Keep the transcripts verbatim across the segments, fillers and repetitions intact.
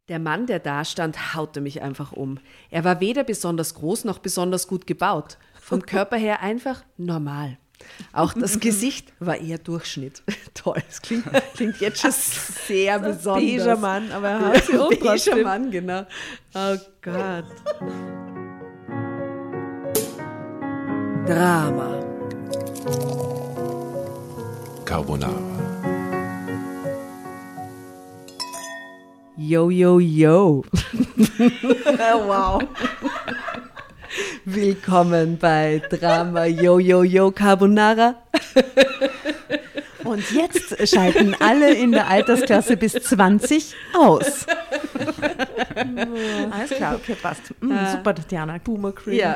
Der Mann, der da stand, haute mich einfach um. Er war weder besonders groß noch besonders gut gebaut. Vom Körper her einfach normal. Auch das Gesicht war eher Durchschnitt. Toll, das klingt, klingt jetzt schon sehr das besonders. Beiger Mann, aber er hat sie um Beiger Mann, genau. Oh Gott. Drama. Carbonara. Yo, yo, yo. Wow. Willkommen bei Drama Yo, yo, yo Carbonara. Und jetzt schalten alle in der Altersklasse bis zwanzig aus. Alles klar, okay, passt. Mm, super, Tatjana. Boomer Cringe. Ja.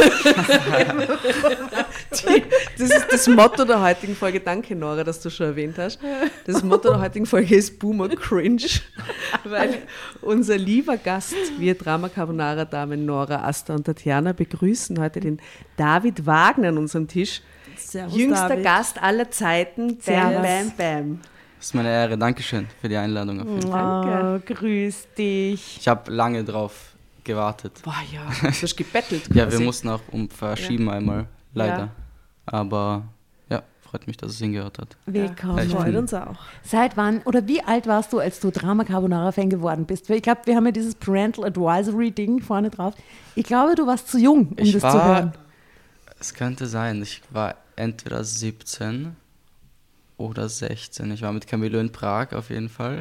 Die, das ist das Motto der heutigen Folge. Danke, Nora, dass du schon erwähnt hast. Das Motto der heutigen Folge ist Boomer Cringe, weil unser lieber Gast, wir Drama Carbonara Damen Nora, Asta und Tatjana, begrüßen heute den David Wagner an unserem Tisch. Servus, Jüngster David. Gast aller Zeiten. Bam, Servus. bam, bam. Das ist meine Ehre. Dankeschön für die Einladung. Auf jeden Fall. Oh, grüß dich. Ich habe lange drauf gewartet. Boah, ja, du hast gebettelt. Ja, quasi. wir mussten auch um verschieben einmal, leider. Ja. Aber ja, freut mich, dass es hingehört hat. Willkommen. Echt. Freut uns auch. Seit wann oder wie alt warst du, als du Drama Carbonara-Fan geworden bist? Weil ich glaube, wir haben ja dieses Parental Advisory-Ding vorne drauf. Ich glaube, du warst zu jung, um Ich das war- zu hören. Es könnte sein, ich war entweder siebzehn oder sechzehn. Ich war mit Camillo in Prag auf jeden Fall.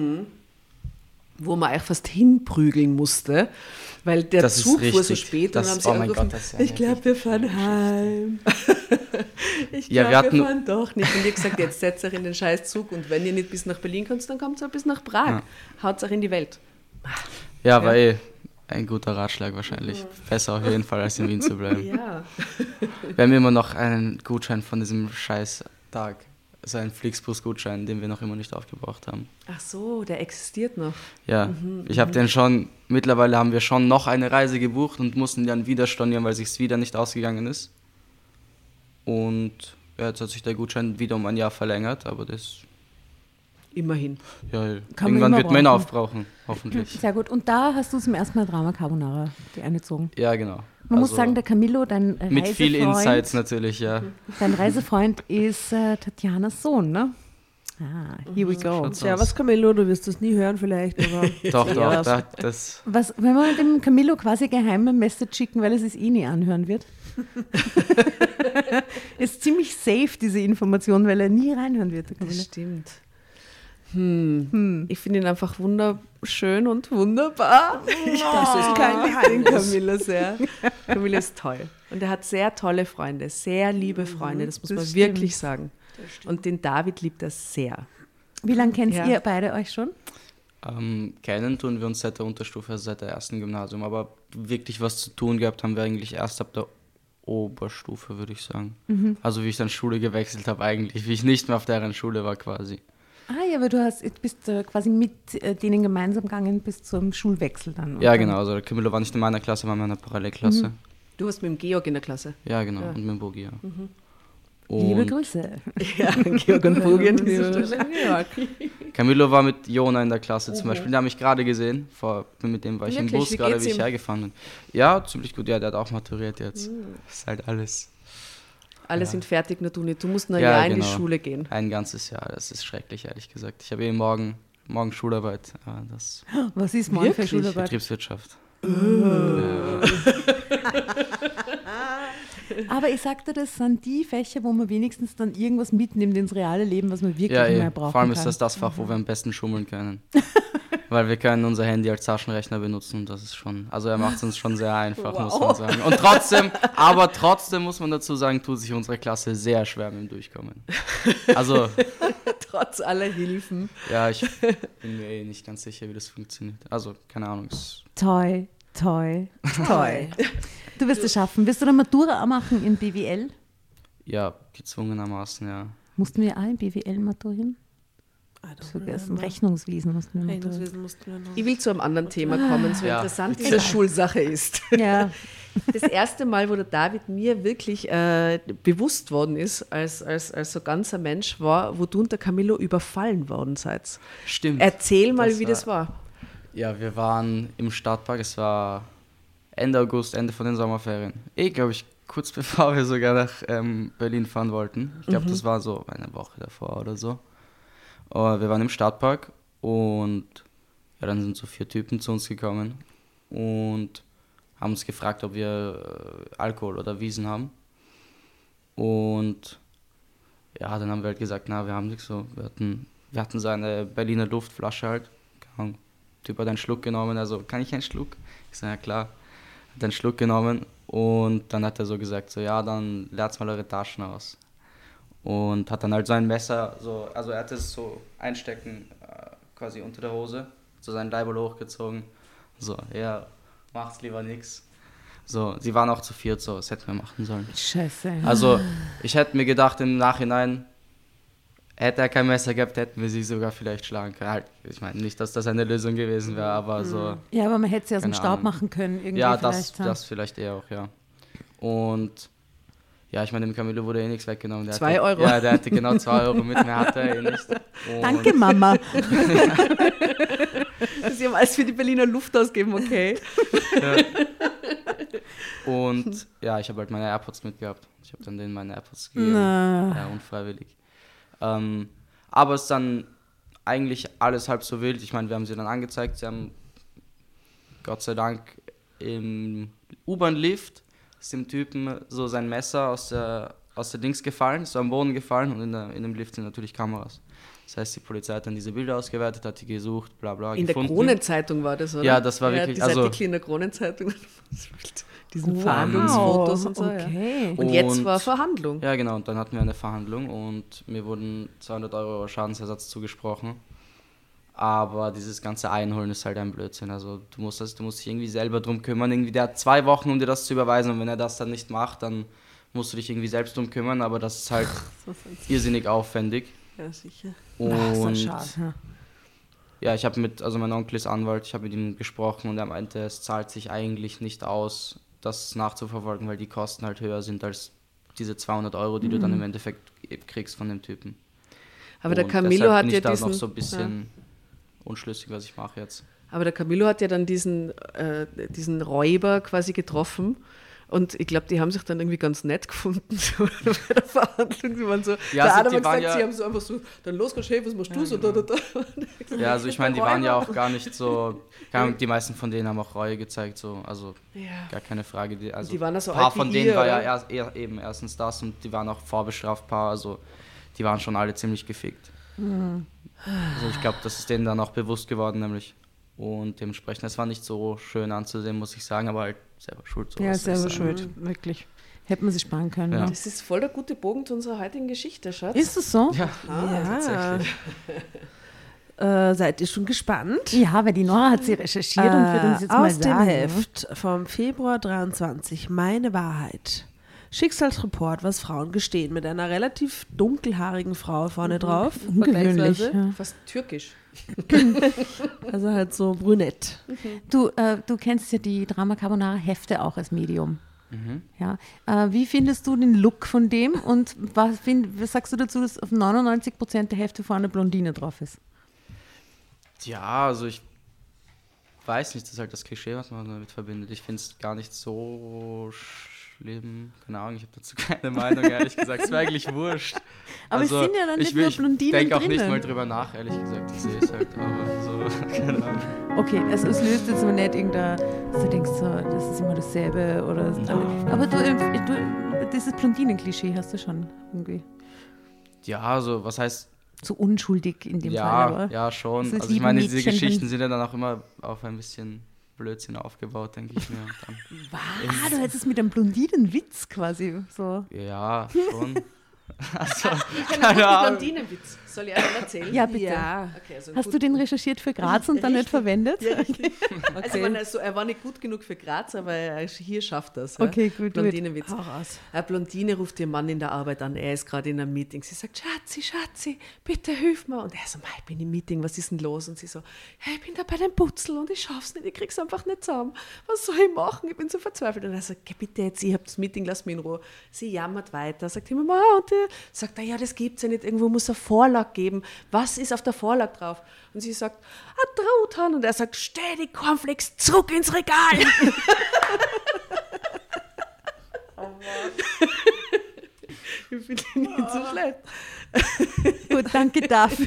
Wo man eigentlich fast hinprügeln musste, weil der Das ist Zug fuhr so richtig. spät Das- und haben sie oh mein angerufen, Gott, das ist ja ich eine glaube, wir richtig fahren schlimme heim. Ich Ja, glaube, wir wir, hatten- fahren doch nicht. Und ich habe gesagt, jetzt setzt euch in den scheiß Zug und wenn ihr nicht bis nach Berlin kommt, dann kommt ihr auch bis nach Prag. Ja. Haut euch in die Welt. Ja, war eh ein guter Ratschlag wahrscheinlich. Besser auf jeden Fall, als in Wien zu bleiben. Ja. Wir haben immer noch einen Gutschein von diesem scheiß Tag. Also einen Flixbus-Gutschein, den wir noch immer nicht aufgebraucht haben. Ach so, der existiert noch. Ja, ich habe den schon, mittlerweile haben wir schon noch eine Reise gebucht und mussten dann wieder stornieren, weil sich's wieder nicht ausgegangen ist. Und ja, jetzt hat sich der Gutschein wieder um ein Jahr verlängert, aber das, Immerhin. ja, Kann man irgendwann immer wird man ihn brauchen. aufbrauchen, hoffentlich. Sehr gut. Und da hast du zum ersten Mal Drama Carbonara dir eingezogen. Ja, genau. Man muss Also sagen, der Camillo, dein Reisefreund, mit viel Insights natürlich, ja. dein Reisefreund ist äh, Tatjanas Sohn, ne? Ah, here we go. schaut's Ja, aus. was Camillo, du wirst das nie hören vielleicht, aber Doch, Ja, doch, das- da, das, Was, wenn wir dem Camillo quasi geheime Message schicken, weil es es eh nie anhören wird? Ist ziemlich safe, diese Information, weil er nie reinhören wird. Der Camillo. Das stimmt. Hm. Ich finde ihn einfach wunderschön und wunderbar. Das ist kein Geheimnis. Camilla sehr. Camilla ist toll. Und er hat sehr tolle Freunde, sehr liebe Freunde, das muss Das man stimmt. wirklich sagen. Und den David liebt er sehr. Wie lange kennt Ja. ihr beide euch schon? ähm, kennen tun wir uns seit der Unterstufe, also seit der ersten Gymnasium, aber wirklich was zu tun gehabt haben wir eigentlich erst ab der Oberstufe, würde ich sagen. Also wie ich dann Schule gewechselt habe eigentlich, wie ich nicht mehr auf deren Schule war quasi. Ah ja, aber du hast, du bist äh, quasi mit äh, denen gemeinsam gegangen bis zum Schulwechsel dann. Ja, oder? genau, also der Camillo war nicht in meiner Klasse, war in meiner Parallelklasse. Du warst mit dem Georg in der Klasse. Ja, genau, Ja. und mit dem Bogi, ja. Liebe Und Grüße. Ja, Georg und Bogi an dieser Stelle. Ja. Camillo war mit Jona in der Klasse Mhm. zum Beispiel, den habe ich gerade gesehen, vor, mit dem war ich Wirklich? im Bus Wie gerade, geht's wie ich ihm? hergefahren bin. Ja, ziemlich gut, ja, der hat auch maturiert jetzt. Das ist halt alles Alle sind fertig, nur du nicht. Du musst noch ein Ja, Jahr in die genau. Schule gehen. ein ganzes Jahr, das ist schrecklich, ehrlich gesagt. Ich habe eh morgen, morgen Schularbeit, aber das Was ist morgen für Wirklich? Schularbeit? Betriebswirtschaft. Aber ich sagte, das sind die Fächer, wo man wenigstens dann irgendwas mitnimmt ins reale Leben, was man wirklich Ja, mehr eh. brauchen Vor allem kann. ist das das Fach, wo wir am besten schummeln können. Weil wir können unser Handy als Taschenrechner benutzen und das ist schon, also er macht es uns schon sehr einfach, muss man sagen. Und trotzdem, aber trotzdem muss man dazu sagen, tut sich unsere Klasse sehr schwer mit dem Durchkommen. Also, Trotz aller Hilfen. ja, ich bin mir eh nicht ganz sicher, wie das funktioniert. Also, keine Ahnung. Es, Toi, toi, toi. Du wirst es schaffen. Wirst du eine Matura auch machen in B W L? ja, gezwungenermaßen, ja. Mussten wir auch in B W L maturieren? Vergessen. Rechnungswesen mussten wir maturieren. Rechnungswesen mussten wir noch. Ich will zu einem anderen Thema kommen, so Ja. interessant diese Schulsache ist. Ja, Das erste Mal, wo der David mir wirklich äh, bewusst worden ist, als, als, als so ganzer Mensch, war, wo du und der Camillo überfallen worden seid. Stimmt. Erzähl mal, Das wie war- das war. Ja, wir waren im Stadtpark, es war Ende August, Ende von den Sommerferien. Eh, glaube ich, kurz bevor wir sogar nach ähm, Berlin fahren wollten. Ich glaube, mhm. das war so eine Woche davor oder so. Uh, wir waren im Stadtpark und ja, dann sind so vier Typen zu uns gekommen und haben uns gefragt, ob wir äh, Alkohol oder Wiesen haben. Und ja, dann haben wir halt gesagt, na, wir haben nichts so. Wir hatten, wir hatten so eine Berliner Luftflasche halt. Der Typ hat einen Schluck genommen, also, kann ich einen Schluck? Ich sage, ja klar. Hat einen Schluck genommen und dann hat er so gesagt, so, ja, dann leert mal eure Taschen aus. Und hat dann halt so ein Messer, so, also er hat es so einstecken, äh, quasi unter der Hose, so seinen Leiberl hochgezogen. So, ja, macht's lieber nix. So, sie waren auch zu viert, so, das hätten wir machen sollen. Scheiße. Also, ich hätte mir gedacht, im Nachhinein, hätte er kein Messer gehabt, hätten wir sie sogar vielleicht schlagen können. Halt, ich meine, nicht, dass das eine Lösung gewesen wäre, aber so. Ja, aber man hätte sie aus dem keine Staub Ahnung. machen können. Irgendwie Ja, vielleicht, das, das vielleicht eher auch, ja. Und ja, ich meine, dem Camillo wurde eh nichts weggenommen. Der Zwei hatte, Euro? Ja, der hatte genau zwei Euro mit, mehr hatte er eh nicht. Und Danke, Mama. Sie haben alles für die Berliner Luft ausgeben, okay. Ja. Und ja, ich habe halt meine AirPods mitgehabt. Ich habe dann denen meine AirPods gegeben. Na. Ja, unfreiwillig. Ähm, aber es ist dann eigentlich alles halb so wild. Ich meine, wir haben sie dann angezeigt. Sie haben Gott sei Dank im U-Bahn-Lift ist dem Typen so sein Messer aus der, aus der Dings gefallen, ist so am Boden gefallen und in, der, in dem Lift sind natürlich Kameras. Das heißt, die Polizei hat dann diese Bilder ausgewertet, hat die gesucht, bla bla, In gefunden. der Kronenzeitung war das, oder? Ja, das war ja, wirklich, diese also- Artikel in der Kronenzeitung. Diesen Wow, Fahndungsfotos und so. okay. Ja. Und jetzt Und- war Verhandlung. Ja, genau, und dann hatten wir eine Verhandlung und mir wurden zweihundert Euro Schadensersatz zugesprochen. Aber dieses ganze Einholen ist halt ein Blödsinn. Also du musst, das, du musst dich irgendwie selber drum kümmern. Irgendwie, der hat zwei Wochen, um dir das zu überweisen, und wenn er das dann nicht macht, dann musst du dich irgendwie selbst drum kümmern, aber das ist halt irrsinnig aufwendig. Ja, sicher. Und Ach, so schade. Ja. ja, ich habe mit, also mein Onkel ist Anwalt, ich habe mit ihm gesprochen und er meinte, es zahlt sich eigentlich nicht aus, das nachzuverfolgen, weil die Kosten halt höher sind als diese zweihundert Euro, die du dann im Endeffekt kriegst von dem Typen. Aber der Und Camillo deshalb hat bin ja ich da diesen... noch so ein bisschen unschlüssig, was ich mache jetzt. Aber der Camillo hat ja dann diesen, äh, diesen Räuber quasi getroffen. Und ich glaube, die haben sich dann irgendwie ganz nett gefunden so, bei der Verhandlung. Die waren so, Ja, der also Adam die hat waren gesagt, ja- sie haben so einfach so, dann los, geh schön, was machst du so? Da, da, da. Ja, also ich meine, die waren ja auch gar nicht so, keine Ahnung, die meisten von denen haben auch Reue gezeigt, so, also Ja. gar keine Frage. Die, also Die waren ja so ein paar alt wie von denen ihr, war ja oder? erst, eher, eben erstens das und die waren auch vorbestrafbar, also die waren schon alle ziemlich gefickt. Also ich glaube, das ist denen dann auch bewusst geworden, nämlich. Und dementsprechend, es war nicht so schön anzusehen, muss ich sagen, aber halt selber schuld. So Ja, was soll ich selber sagen. schuld, wirklich. Hätte man sich sparen können. Ja. Ja. Das ist voll der gute Bogen zu unserer heutigen Geschichte, Schatz. Ist es so? Ja, Ah, Ja. tatsächlich. Äh, seid ihr schon gespannt? Ja, weil die Nora hat sie recherchiert und wird uns jetzt Äh, mal aus dem sagen. Heft vom Februar dreiundzwanzig, Meine Wahrheit. Schicksalsreport, was Frauen gestehen, mit einer relativ dunkelhaarigen Frau vorne drauf. Ungewöhnlich. vergleichsweise. Ja. Fast türkisch. Also halt so brünett. Du, äh, du kennst ja die Drama Carbonara Hefte auch als Medium. Ja. Äh, wie findest du den Look von dem und was, find, was sagst du dazu, dass auf neunundneunzig Prozent der Hefte vorne eine Blondine drauf ist? Ja, also ich weiß nicht, das ist halt das Klischee, was man damit verbindet. Ich finde es gar nicht so schlimm. Keine Ahnung, ich habe dazu keine Meinung, ehrlich gesagt. Es wäre eigentlich wurscht. Aber es sind ja dann nicht ich, nur ich Blondinen denke auch nicht drinnen. mal drüber nach, ehrlich gesagt. Ich sehe es halt, aber so, keine Ahnung. Okay, also es löst jetzt aber nicht irgendein, dass du denkst, so, das ist immer dasselbe oder so. Aber du, äh, du, dieses Blondinen-Klischee hast du schon irgendwie. Ja, also was heißt, So unschuldig in dem Fall. ja, Aber ja schon. so das Also ich liebe meine, diese Mädchen Geschichten können- sind ja dann auch immer auf ein bisschen Blödsinn aufgebaut, denke ich mir. Und dann, ah, du hättest es mit einem Blondinenwitz quasi so. ja, schon. Also, Ich keine kenne einen Ahnung. Blondinenwitz. Soll ich einen erzählen? Ja, bitte. Ja. Okay, also Hast gut. du den recherchiert für Graz und dann nicht Richtig. verwendet? Ja, richtig. Also, Okay. man, also er war nicht gut genug für Graz, aber er, hier schafft das. Ja? Okay, gut, gut. Blondinenwitz. Hau raus. Eine Blondine ruft ihren Mann in der Arbeit an, er ist gerade in einem Meeting. Sie sagt, Schatzi, Schatzi, bitte hilf mir. Und er so, ich bin im Meeting, was ist denn los? Und sie so, hey, ich bin da bei dem Putzel und ich schaff's nicht, ich krieg's einfach nicht zusammen. Was soll ich machen? Ich bin so verzweifelt. Und er sagt, geh bitte jetzt, ich hab das Meeting, lass mich in Ruhe. Sie jammert weiter, sagt immer, Ma, und der sagt, er, ja, das gibt's ja nicht, irgendwo muss eine Vorlage Vorlage geben. Was ist auf der Vorlage drauf? Und sie sagt, ein Truthahn. Und er sagt, stell die Cornflakes zurück ins Regal. Ich finde ihn nicht so schlecht. Gut, danke dafür.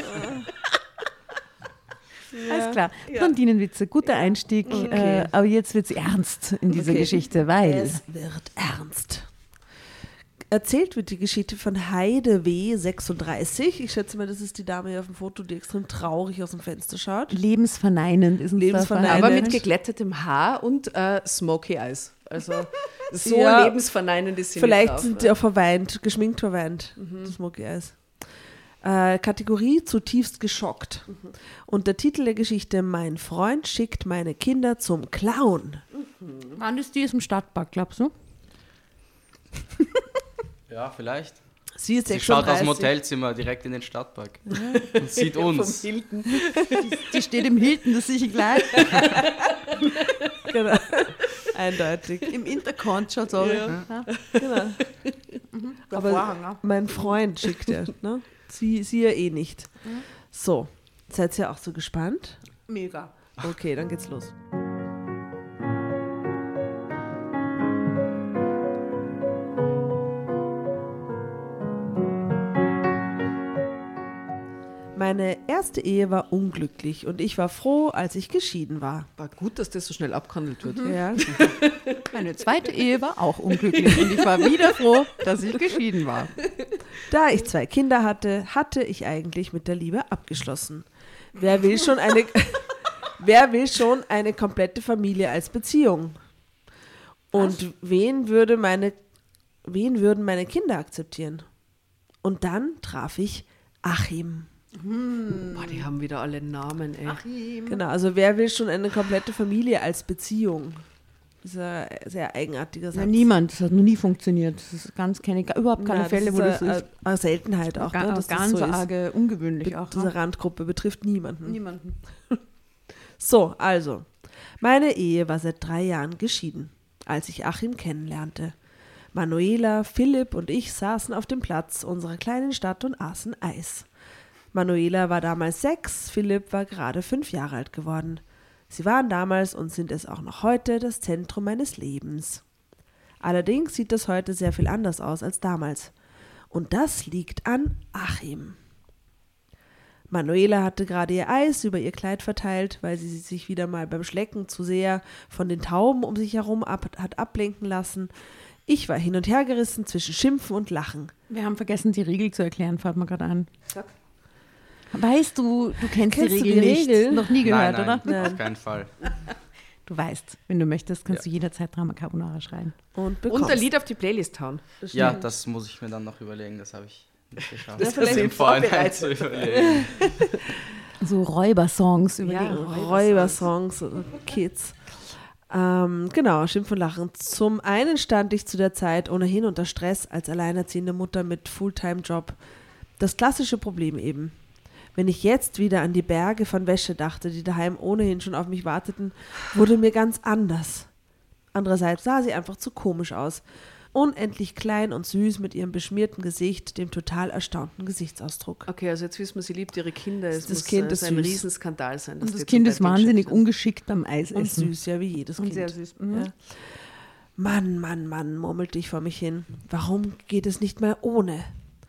Ja. Alles klar. Blondinenwitze, guter Einstieg. Okay. Äh, aber jetzt wird es ernst in dieser Okay. Geschichte, weil Es wird ernst. Erzählt wird die Geschichte von Heide W. sechsunddreißig. Ich schätze mal, das ist die Dame hier auf dem Foto, die extrem traurig aus dem Fenster schaut. lebensverneinend ist uns Lebensverneinend. Aber mit geglättetem Haar und äh, Smoky Eyes. Also so Ja. lebensverneinend ist sie Vielleicht nicht drauf. sind sie auch verweint, geschminkt verweint, das Smoky Eyes. Äh, Kategorie zutiefst geschockt. Und der Titel der Geschichte, mein Freund schickt meine Kinder zum Clown. Wann ist die aus dem Stadtpark, glaubst du? Ja, vielleicht. Sie ist Sie schaut aus sechsunddreißig. dem Hotelzimmer direkt in den Stadtpark und sieht uns. Die steht im Hilton, das sehe ich gleich. Genau. Eindeutig. Im Intercont schaut so. Ja. Genau. Aber mein Freund schickt er. Ne? Sie, sie ja eh nicht. So, seid ihr auch so gespannt? Mega. Okay, dann geht's los. Meine erste Ehe war unglücklich und ich war froh, als ich geschieden war. War gut, dass das so schnell abgehandelt wird. Ja. Meine zweite Ehe war auch unglücklich und ich war wieder froh, dass ich geschieden war. Da ich zwei Kinder hatte, hatte ich eigentlich mit der Liebe abgeschlossen. Wer will schon eine, wer will schon eine komplette Familie als Beziehung? Und wen würde meine, wen würden meine Kinder akzeptieren? Und dann traf ich Achim. Boah, die haben wieder alle Namen, ey. Genau, also wer will schon eine komplette Familie als Beziehung? Das ist ein sehr eigenartiger Satz. Ja, niemand, das hat noch nie funktioniert. Das ist ganz keine, überhaupt keine Nein, Fälle, wo das eine, ist. eine Seltenheit auch, Ga- ne, dass ganz das so ist. arge, ungewöhnlich Be- auch. Diese Ne? Randgruppe betrifft niemanden. Niemanden. So, also, meine Ehe war seit drei Jahren geschieden, als ich Achim kennenlernte. Manuela, Philipp und ich saßen auf dem Platz unserer kleinen Stadt und aßen Eis. Manuela war damals sechs, Philipp war gerade fünf Jahre alt geworden. Sie waren damals und sind es auch noch heute das Zentrum meines Lebens. Allerdings sieht das heute sehr viel anders aus als damals. Und das liegt an Achim. Manuela hatte gerade ihr Eis über ihr Kleid verteilt, weil sie sich wieder mal beim Schlecken zu sehr von den Tauben um sich herum ab, hat ablenken lassen. Ich war hin und her gerissen zwischen Schimpfen und Lachen. Wir haben vergessen, die Regel zu erklären, fällt mir gerade an. Weißt du, du kennst, Kennst die du Regel die nicht. Regel? Noch nie gehört, nein, nein, oder? auf keinen Fall. Du weißt, wenn du möchtest, kannst Ja. du jederzeit Drama Carbonara schreien. Und bekommst. Und ein Lied auf die Playlist hauen. Ja, das muss ich mir dann noch überlegen, das habe ich nicht geschafft. Das Das vielleicht im Vorhinein vorbereitet. zu überlegen. So Räubersongs über Ja. die Räubersongs, Kids. Ähm, genau, Schimpf und Lachen. Zum einen stand ich zu der Zeit ohnehin unter Stress als alleinerziehende Mutter mit Fulltime-Job. Das klassische Problem eben. Wenn ich jetzt wieder an die Berge von Wäsche dachte, die daheim ohnehin schon auf mich warteten, wurde mir ganz anders. Andererseits sah sie einfach zu komisch aus. Unendlich klein und süß mit ihrem beschmierten Gesicht, dem total erstaunten Gesichtsausdruck. Okay, also jetzt wissen wir, sie liebt ihre Kinder. Es Das muss Kind äh, ist ein süß. Riesenskandal sein. dass Und das die Kind zum ist Bett wahnsinnig geschickt werden. ungeschickt beim Eisessen. Und süß, ja, wie jedes Und Kind. sehr süß. Mhm. Ja. Mann, Mann, Mann, murmelte ich vor mich hin. Warum geht es nicht mal ohne?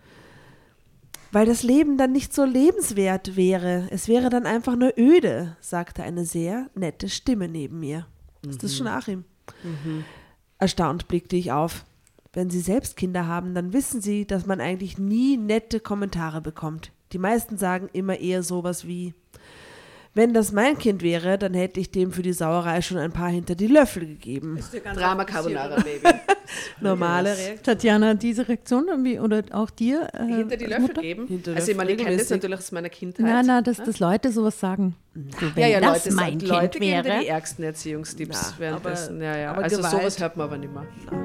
Weil das Leben dann nicht so lebenswert wäre. Es wäre dann einfach nur öde, sagte eine sehr nette Stimme neben mir. Ist das schon Achim? Erstaunt blickte ich auf. Wenn Sie selbst Kinder haben, dann wissen Sie, dass man eigentlich nie nette Kommentare bekommt. Die meisten sagen immer eher sowas wie: Wenn das mein Kind wäre, dann hätte ich dem für die Sauerei schon ein paar hinter die Löffel gegeben. Drama Carbonara, Baby. Normale Reaktion. Tatjana, diese Reaktion irgendwie, oder auch dir? Äh, Hinter die als Löffel Mutter? geben. Hinter Also ich meine, ich Löffel kenne das regelmäßig. natürlich aus meiner Kindheit. Nein, nein, dass, dass Leute sowas sagen. So, wenn ja, ja, das Leute, mein Leute Kind geben dir wäre. die ärgsten Erziehungstipps Na, währenddessen. aber- Ja, ja. aber Also Gewalt- sowas hört man aber nicht mehr.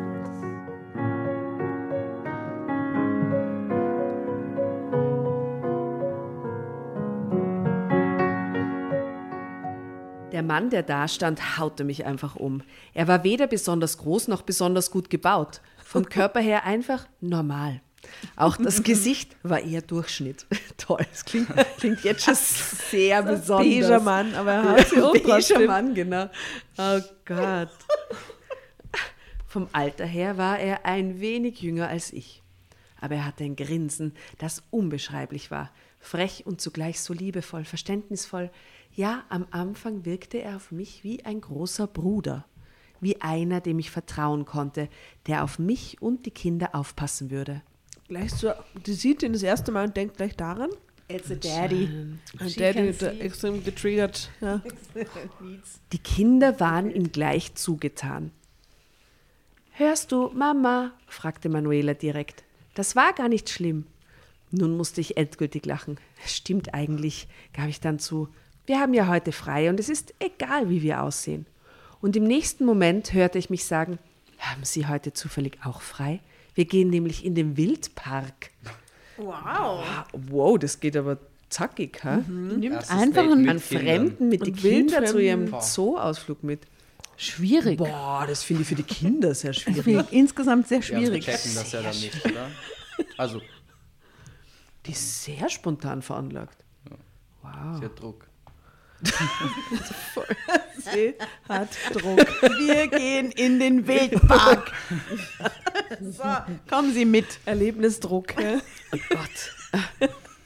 Der Mann, der da stand, haute mich einfach um. Er war weder besonders groß noch besonders gut gebaut. Vom Körper her einfach normal. Auch das Gesicht war eher Durchschnitt. Toll, das klingt, klingt jetzt schon sehr besonders. Beiger Mann, aber er hat sie auch Beiger trotzdem. Mann, genau. Oh Gott. Vom Alter her war er ein wenig jünger als ich. Aber er hatte ein Grinsen, das unbeschreiblich war. Frech und zugleich so liebevoll, verständnisvoll. Ja, am Anfang wirkte er auf mich wie ein großer Bruder. Wie einer, dem ich vertrauen konnte, der auf mich und die Kinder aufpassen würde. Gleich so, die sieht ihn das erste Mal und denkt gleich daran. It's a daddy. Und der, der, der extrem getriggert. Ja. Die Kinder waren ihm gleich zugetan. »Hörst du, Mama?« fragte Manuela direkt. »Das war gar nicht schlimm.« Nun musste ich endgültig lachen. »Stimmt eigentlich«, gab ich dann zu. »Wir haben ja heute frei und es ist egal, wie wir aussehen.« Und im nächsten Moment hörte ich mich sagen, »Haben Sie heute zufällig auch frei? Wir gehen nämlich in den Wildpark.« Wow. Wow, das geht aber zackig, hä? Nimmt Erstes einfach Date einen mit An Kindern. Fremden mit Und den Kindern zu Wildfremden. ihrem Zoo-Ausflug mit. schwierig. Boah, das finde ich für die Kinder sehr schwierig. Schwierig. Insgesamt sehr Ja, wir schwierig. checken das ja dann nicht, oder? Also, Die ist sehr spontan veranlagt. Wow. sie hat Druck. Sie hat Druck. Wir gehen in den Wildpark. So, kommen Sie mit. Erlebnisdruck. Ja. Oh Gott.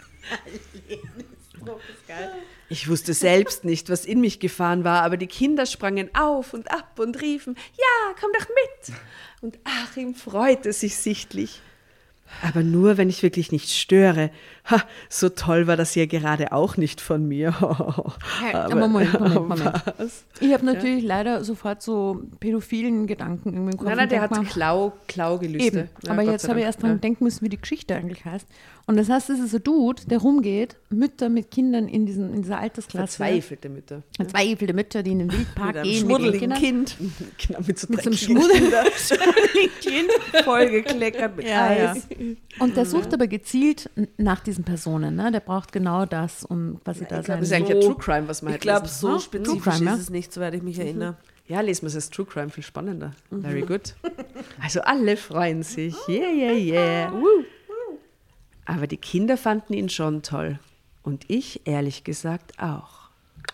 Ich wusste selbst nicht, was in mich gefahren war, aber die Kinder sprangen auf und ab und riefen, ja, komm doch mit. Und Achim freute sich sichtlich. Aber nur, wenn ich wirklich nicht störe. Ha, so toll war das ja gerade auch nicht von mir. Aber Moment, Moment, Moment. Was? Ich habe natürlich leider sofort so pädophilen Gedanken irgendwie im Kopf. Nein, nein, und der denk hat mal, Klau, Klaugelüste. Eben, Ja, aber Gott jetzt sei habe ich Dank. erst dran Ja. denken müssen, wie die Geschichte eigentlich heißt. Und das heißt, es ist ein Dude, der rumgeht, Mütter mit Kindern in, diesen, in dieser Altersklasse. Verzweifelte Mütter. Verzweifelte Mütter, die in den Wildpark Mit einem gehen mit ihren schmuddeligen Kindern. Kind. Genau, mit so Mit so einem dreckigen schmuddeligen Kind. Voll gekleckert mit Ja, ja. Eis. Und der sucht aber gezielt n- nach diesen Personen. Ne? Der braucht genau das, um quasi da Ich glaube, sein. das ist eigentlich So- ein True Crime, was man Ich halt glaube, lesen. so Ah, spezifisch True Crime, ja. ist es nicht, soweit ich mich erinnere. Ja, lesen wir es als True Crime, viel spannender. Very good. Also alle freuen sich. Yeah, yeah, yeah. Aber die Kinder fanden ihn schon toll. Und ich, ehrlich gesagt, auch.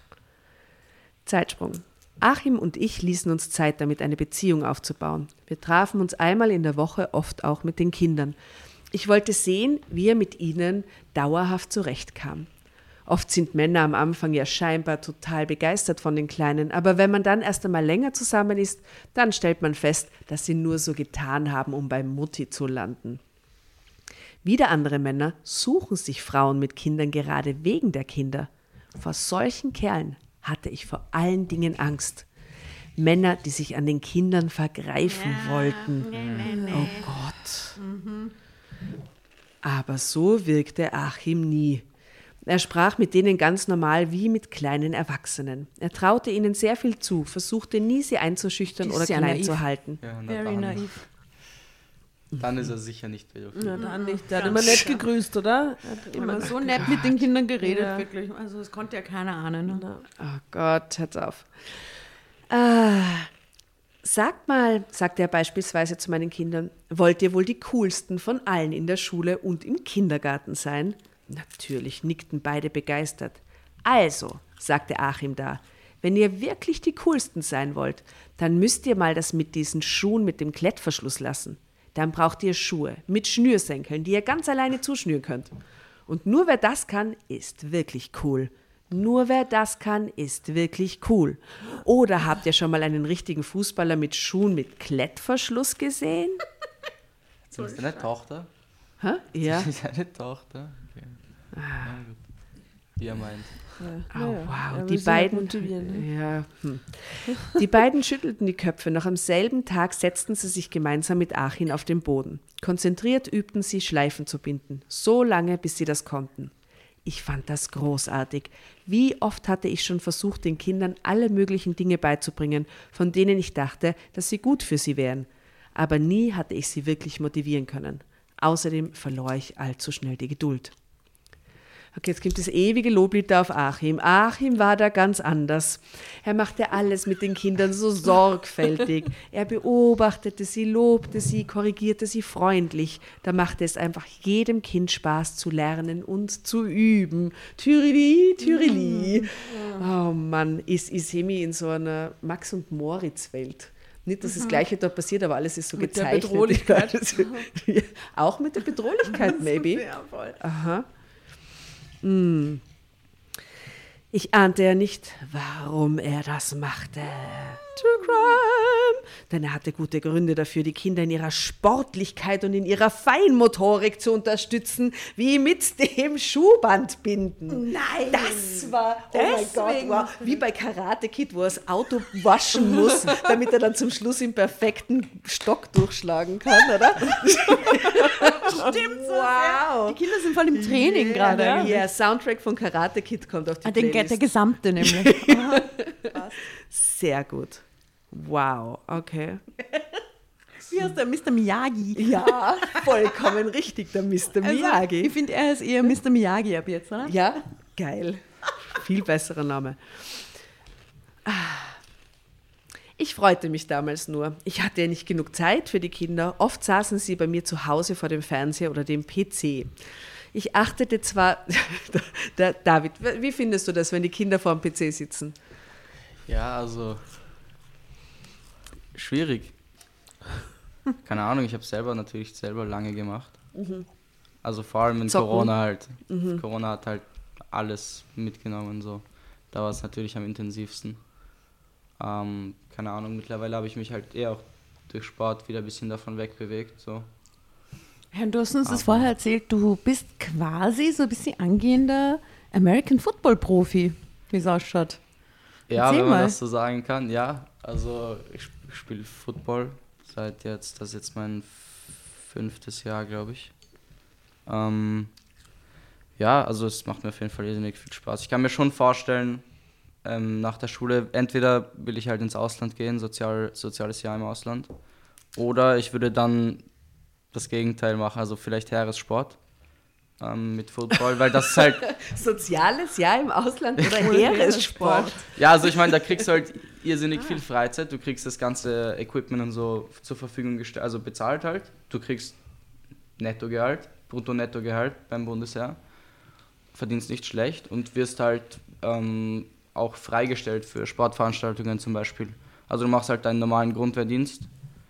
Zeitsprung. Achim und ich ließen uns Zeit damit, eine Beziehung aufzubauen. Wir trafen uns einmal in der Woche, oft auch mit den Kindern. Ich wollte sehen, wie er mit ihnen dauerhaft zurechtkam. Oft sind Männer am Anfang ja scheinbar total begeistert von den Kleinen, aber wenn man dann erst einmal länger zusammen ist, dann stellt man fest, dass sie nur so getan haben, um bei Mutti zu landen. Wieder andere Männer suchen sich Frauen mit Kindern gerade wegen der Kinder. Vor solchen Kerlen hatte ich vor allen Dingen Angst. Männer, die sich an den Kindern vergreifen wollten. Oh Gott. Aber so wirkte Achim nie. Er sprach mit denen ganz normal wie mit kleinen Erwachsenen. Er traute ihnen sehr viel zu, versuchte nie, sie einzuschüchtern Die ist oder sehr klein naiv. zu halten. Ja, na Very dann, naiv. dann ist er sicher nicht pädophil. Ja, dann nicht. Der hat immer nett gegrüßt, oder? Er hat Immer immer so nett mit den Kindern geredet, Ja. wirklich. Also das konnte ja keiner ahnen. Ne? Oh Gott, hört's auf. Ah, sagt mal, sagte er beispielsweise zu meinen Kindern, wollt ihr wohl die coolsten von allen in der Schule und im Kindergarten sein? Natürlich nickten beide begeistert. Also, sagte Achim da, wenn ihr wirklich die coolsten sein wollt, dann müsst ihr mal das mit diesen Schuhen mit dem Klettverschluss lassen. Dann braucht ihr Schuhe mit Schnürsenkeln, die ihr ganz alleine zuschnüren könnt. Und nur wer das kann, ist wirklich cool. Nur wer das kann, ist wirklich cool. Oder habt ihr schon mal einen richtigen Fußballer mit Schuhen mit Klettverschluss gesehen? Ist das deine Tochter? Hä? Ja. Ist das deine Tochter? Okay. Ja, gut. Wie er meint. Oh, wow, er die will sie halt beiden, motivieren, ja, hm. Die beiden schüttelten die Köpfe. Noch am selben Tag setzten sie sich gemeinsam mit Achim auf den Boden. Konzentriert übten sie, Schleifen zu binden. So lange, bis sie das konnten. Ich fand das großartig. Wie oft hatte ich schon versucht, den Kindern alle möglichen Dinge beizubringen, von denen ich dachte, dass sie gut für sie wären. Aber nie hatte ich sie wirklich motivieren können. Außerdem verlor ich allzu schnell die Geduld. Okay, jetzt gibt es ewige Loblieder auf Achim. Achim war da ganz anders. Er machte alles mit den Kindern so sorgfältig. Er beobachtete sie, lobte sie, korrigierte sie freundlich. Da machte es einfach jedem Kind Spaß zu lernen und zu üben. Thürili, Thürili. Oh Mann, ist, ist Hemi in so einer Max- und Moritz-Welt. Nicht, dass das Gleiche da passiert, aber alles ist so Mit der gezeichnet. Bedrohlichkeit. Ja, auch mit der Bedrohlichkeit, maybe. Ja, voll. Aha. Hm. Ich ahnte ja nicht, warum er das machte. True Crime. Denn er hatte gute Gründe dafür, die Kinder in ihrer Sportlichkeit und in ihrer Feinmotorik zu unterstützen, wie mit dem Schuhbandbinden. Nein! Das war, oh mein Deswegen. Gott, wow, wie bei Karate Kid, wo er das Auto waschen muss, damit er dann zum Schluss im perfekten Stock durchschlagen kann, oder? Stimmt so Wow. Die Kinder sind voll im Training gerade. Ja, yeah, Soundtrack von Karate Kid kommt auf die Ah, den, Playlist. der gesamte nämlich. Sehr gut. Wow, okay. Wie heißt der? Mister Miyagi. Ja, vollkommen richtig, der Mister Also, Miyagi. ich finde, er ist eher Mister Miyagi ab jetzt, oder? Ja, geil. Viel besserer Name. Ah. Ich freute mich damals nur. Ich hatte ja nicht genug Zeit für die Kinder. Oft saßen sie bei mir zu Hause vor dem Fernseher oder dem P C. Ich achtete zwar, der, David, wie findest du das, wenn die Kinder vor dem P C sitzen? Ja, also schwierig. Keine Ahnung, ich habe selber natürlich selber lange gemacht. Mhm. Also vor allem in Zocken. Corona halt. Mhm. Corona hat halt alles mitgenommen, so. Da war es natürlich am intensivsten. Ähm, keine Ahnung, mittlerweile habe ich mich halt eher auch durch Sport wieder ein bisschen davon wegbewegt, so. Ja, du hast uns das Aber- vorher erzählt, du bist quasi so ein bisschen angehender American Football Profi, wie es ausschaut. Ja, Erzähl wenn man mal. das so sagen kann, ja. Also ich, sp- ich spiele Football seit jetzt, das ist jetzt mein fünftes Jahr, glaube ich. Ähm, ja, also es macht mir auf jeden Fall irrsinnig viel Spaß. Ich kann mir schon vorstellen, ähm, nach der Schule, entweder will ich halt ins Ausland gehen, sozial, soziales Jahr im Ausland, oder ich würde dann das Gegenteil machen, also vielleicht Heeressport ähm, mit Football, weil das ist halt... Soziales Jahr im Ausland oder Heeressport? Ja, also ich meine, da kriegst du halt irrsinnig viel Freizeit. Du kriegst das ganze Equipment und so zur Verfügung gestellt, also bezahlt halt. Du kriegst Nettogehalt, Brutto-Nettogehalt beim Bundesheer. Verdienst nicht schlecht und wirst halt ähm, auch freigestellt für Sportveranstaltungen zum Beispiel. Also du machst halt deinen normalen Grundwehrdienst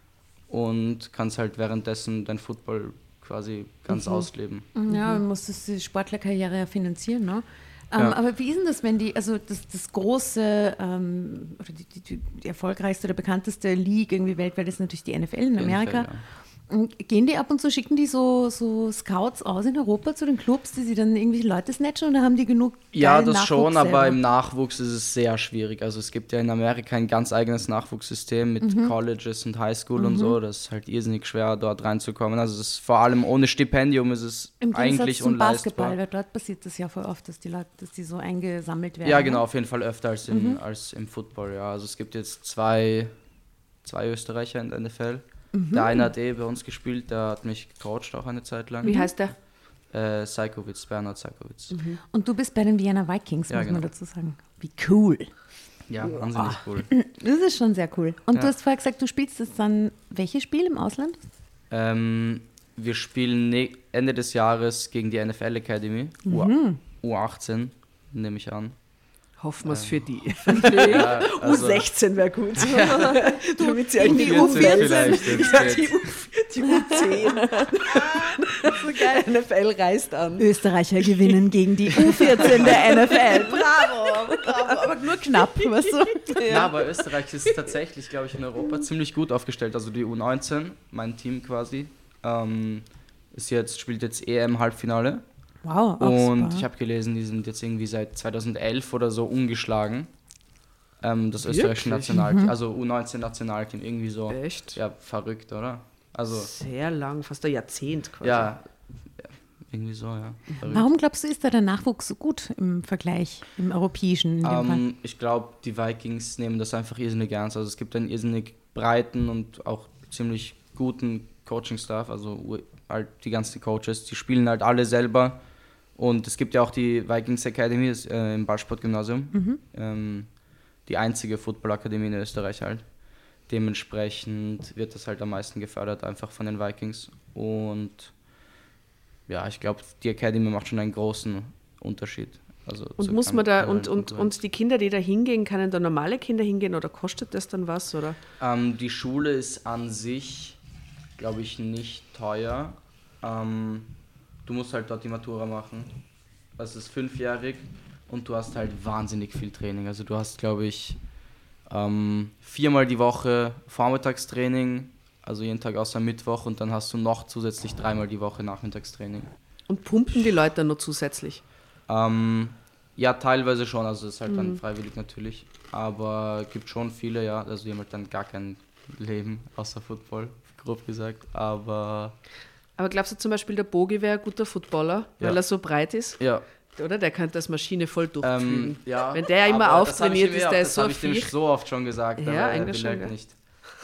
und kannst halt währenddessen dein Football quasi ganz Mhm. ausleben. Ja, man muss das die Sportlerkarriere ja finanzieren, ne? Ähm, Ja. Aber wie ist denn das, wenn die, also das, das große, ähm, oder die, die, die erfolgreichste oder bekannteste League irgendwie weltweit ist natürlich die N F L in Die Amerika. N F L, ja. Und gehen die ab und zu, schicken die so, so Scouts aus in Europa zu den Clubs, die sie dann irgendwelche Leute snatchen oder haben die genug Ja, geilen das Nachwuchs schon, aber selber? im Nachwuchs ist es sehr schwierig. Also es gibt ja in Amerika ein ganz eigenes Nachwuchssystem mit Mhm. Colleges und Highschool und so. Das ist halt irrsinnig schwer, dort reinzukommen. Also es ist vor allem ohne Stipendium ist es Im Gegensatz eigentlich zum unleistbar. Basketball, weil dort passiert das ja voll oft, dass die Leute, dass die so eingesammelt werden. Ja, ne? genau, auf jeden Fall öfter als im, als im Football. Ja. Also es gibt jetzt zwei, zwei Österreicher in der N F L. Der eine hat eh bei uns gespielt, der hat mich gecoacht auch eine Zeit lang. Wie heißt der? Äh, Sajkovic, Bernhard Sajkovic. Und du bist bei den Vienna Vikings, Ja, muss man genau. dazu sagen. Wie cool. Ja, wahnsinnig cool. Das ist schon sehr cool. Und Ja. du hast vorher gesagt, du spielst jetzt dann welches Spiel im Ausland? Ähm, wir spielen ne Ende des Jahres gegen die N F L Academy, U achtzehn, nehme ich an. Hoffen wir es für die. Ja, also- U sechzehn wäre gut. Damit sie in eigentlich die U U vierzehn vielleicht, wenn's Ja, geht. die, U, die U zehn. So geil. N F L reist an. Österreicher gewinnen gegen die U vierzehn der N F L. Bravo, bravo, aber nur knapp, weißt du? Ja, aber Österreich ist tatsächlich, glaube ich, in Europa ziemlich gut aufgestellt. Also die U neunzehn, mein Team quasi, ähm, ist jetzt, spielt jetzt E M-Halbfinale. Wow, auch Und super. ich habe gelesen, die sind jetzt irgendwie seit zweitausendelf oder so ungeschlagen. Ähm, das österreichische Wirklich? Nationalteam, also U neunzehn Nationalteam, irgendwie so. Echt? Ja, verrückt, oder? Also, Sehr lang, fast ein Jahrzehnt quasi. ja, ja, irgendwie so, ja. Verrückt. Warum glaubst du, ist da der Nachwuchs so gut im Vergleich, im europäischen in dem Fall? Ähm, ich glaube, die Vikings nehmen das einfach irrsinnig ernst. Also es gibt einen irrsinnig breiten und auch ziemlich guten Coaching-Staff, also u- halt die ganzen Coaches, die spielen halt alle selber Und es gibt ja auch die Vikings Academy das, äh, im Ballsportgymnasium. Mhm. Ähm, die einzige Football-Akademie in Österreich halt. Dementsprechend wird das halt am meisten gefördert, einfach von den Vikings. Und ja, ich glaube, die Academy macht schon einen großen Unterschied. Also und muss man da, und, und, und die Kinder, die da hingehen, können da normale Kinder hingehen oder kostet das dann was? Oder? Ähm, die Schule ist an sich, glaube ich, nicht teuer. Ähm, du musst halt dort die Matura machen. Das ist fünfjährig und du hast halt wahnsinnig viel Training. Also du hast, glaube ich, ähm, viermal die Woche Vormittagstraining, also jeden Tag außer Mittwoch, und dann hast du noch zusätzlich dreimal die Woche Nachmittagstraining. Und pumpen die Leute dann noch zusätzlich? Ähm, ja, teilweise schon, also das ist halt mhm. dann freiwillig natürlich, aber gibt schon viele, ja, also die haben halt dann gar kein Leben außer Football, grob gesagt, aber... Aber glaubst du zum Beispiel, der Bogi wäre ein guter Footballer, ja. weil er so breit ist? Ja. Oder? Der könnte das Maschine voll durchfügen. Ähm, ja, wenn der immer auftrainiert ist, der ist so viel. Das habe ich dem so oft schon gesagt, ja, aber eigentlich will schon, halt ja. nicht.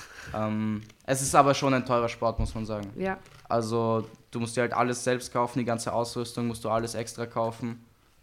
Ähm, es ist aber schon ein teurer Sport, muss man sagen. Ja. Also du musst dir halt alles selbst kaufen, die ganze Ausrüstung musst du alles extra kaufen.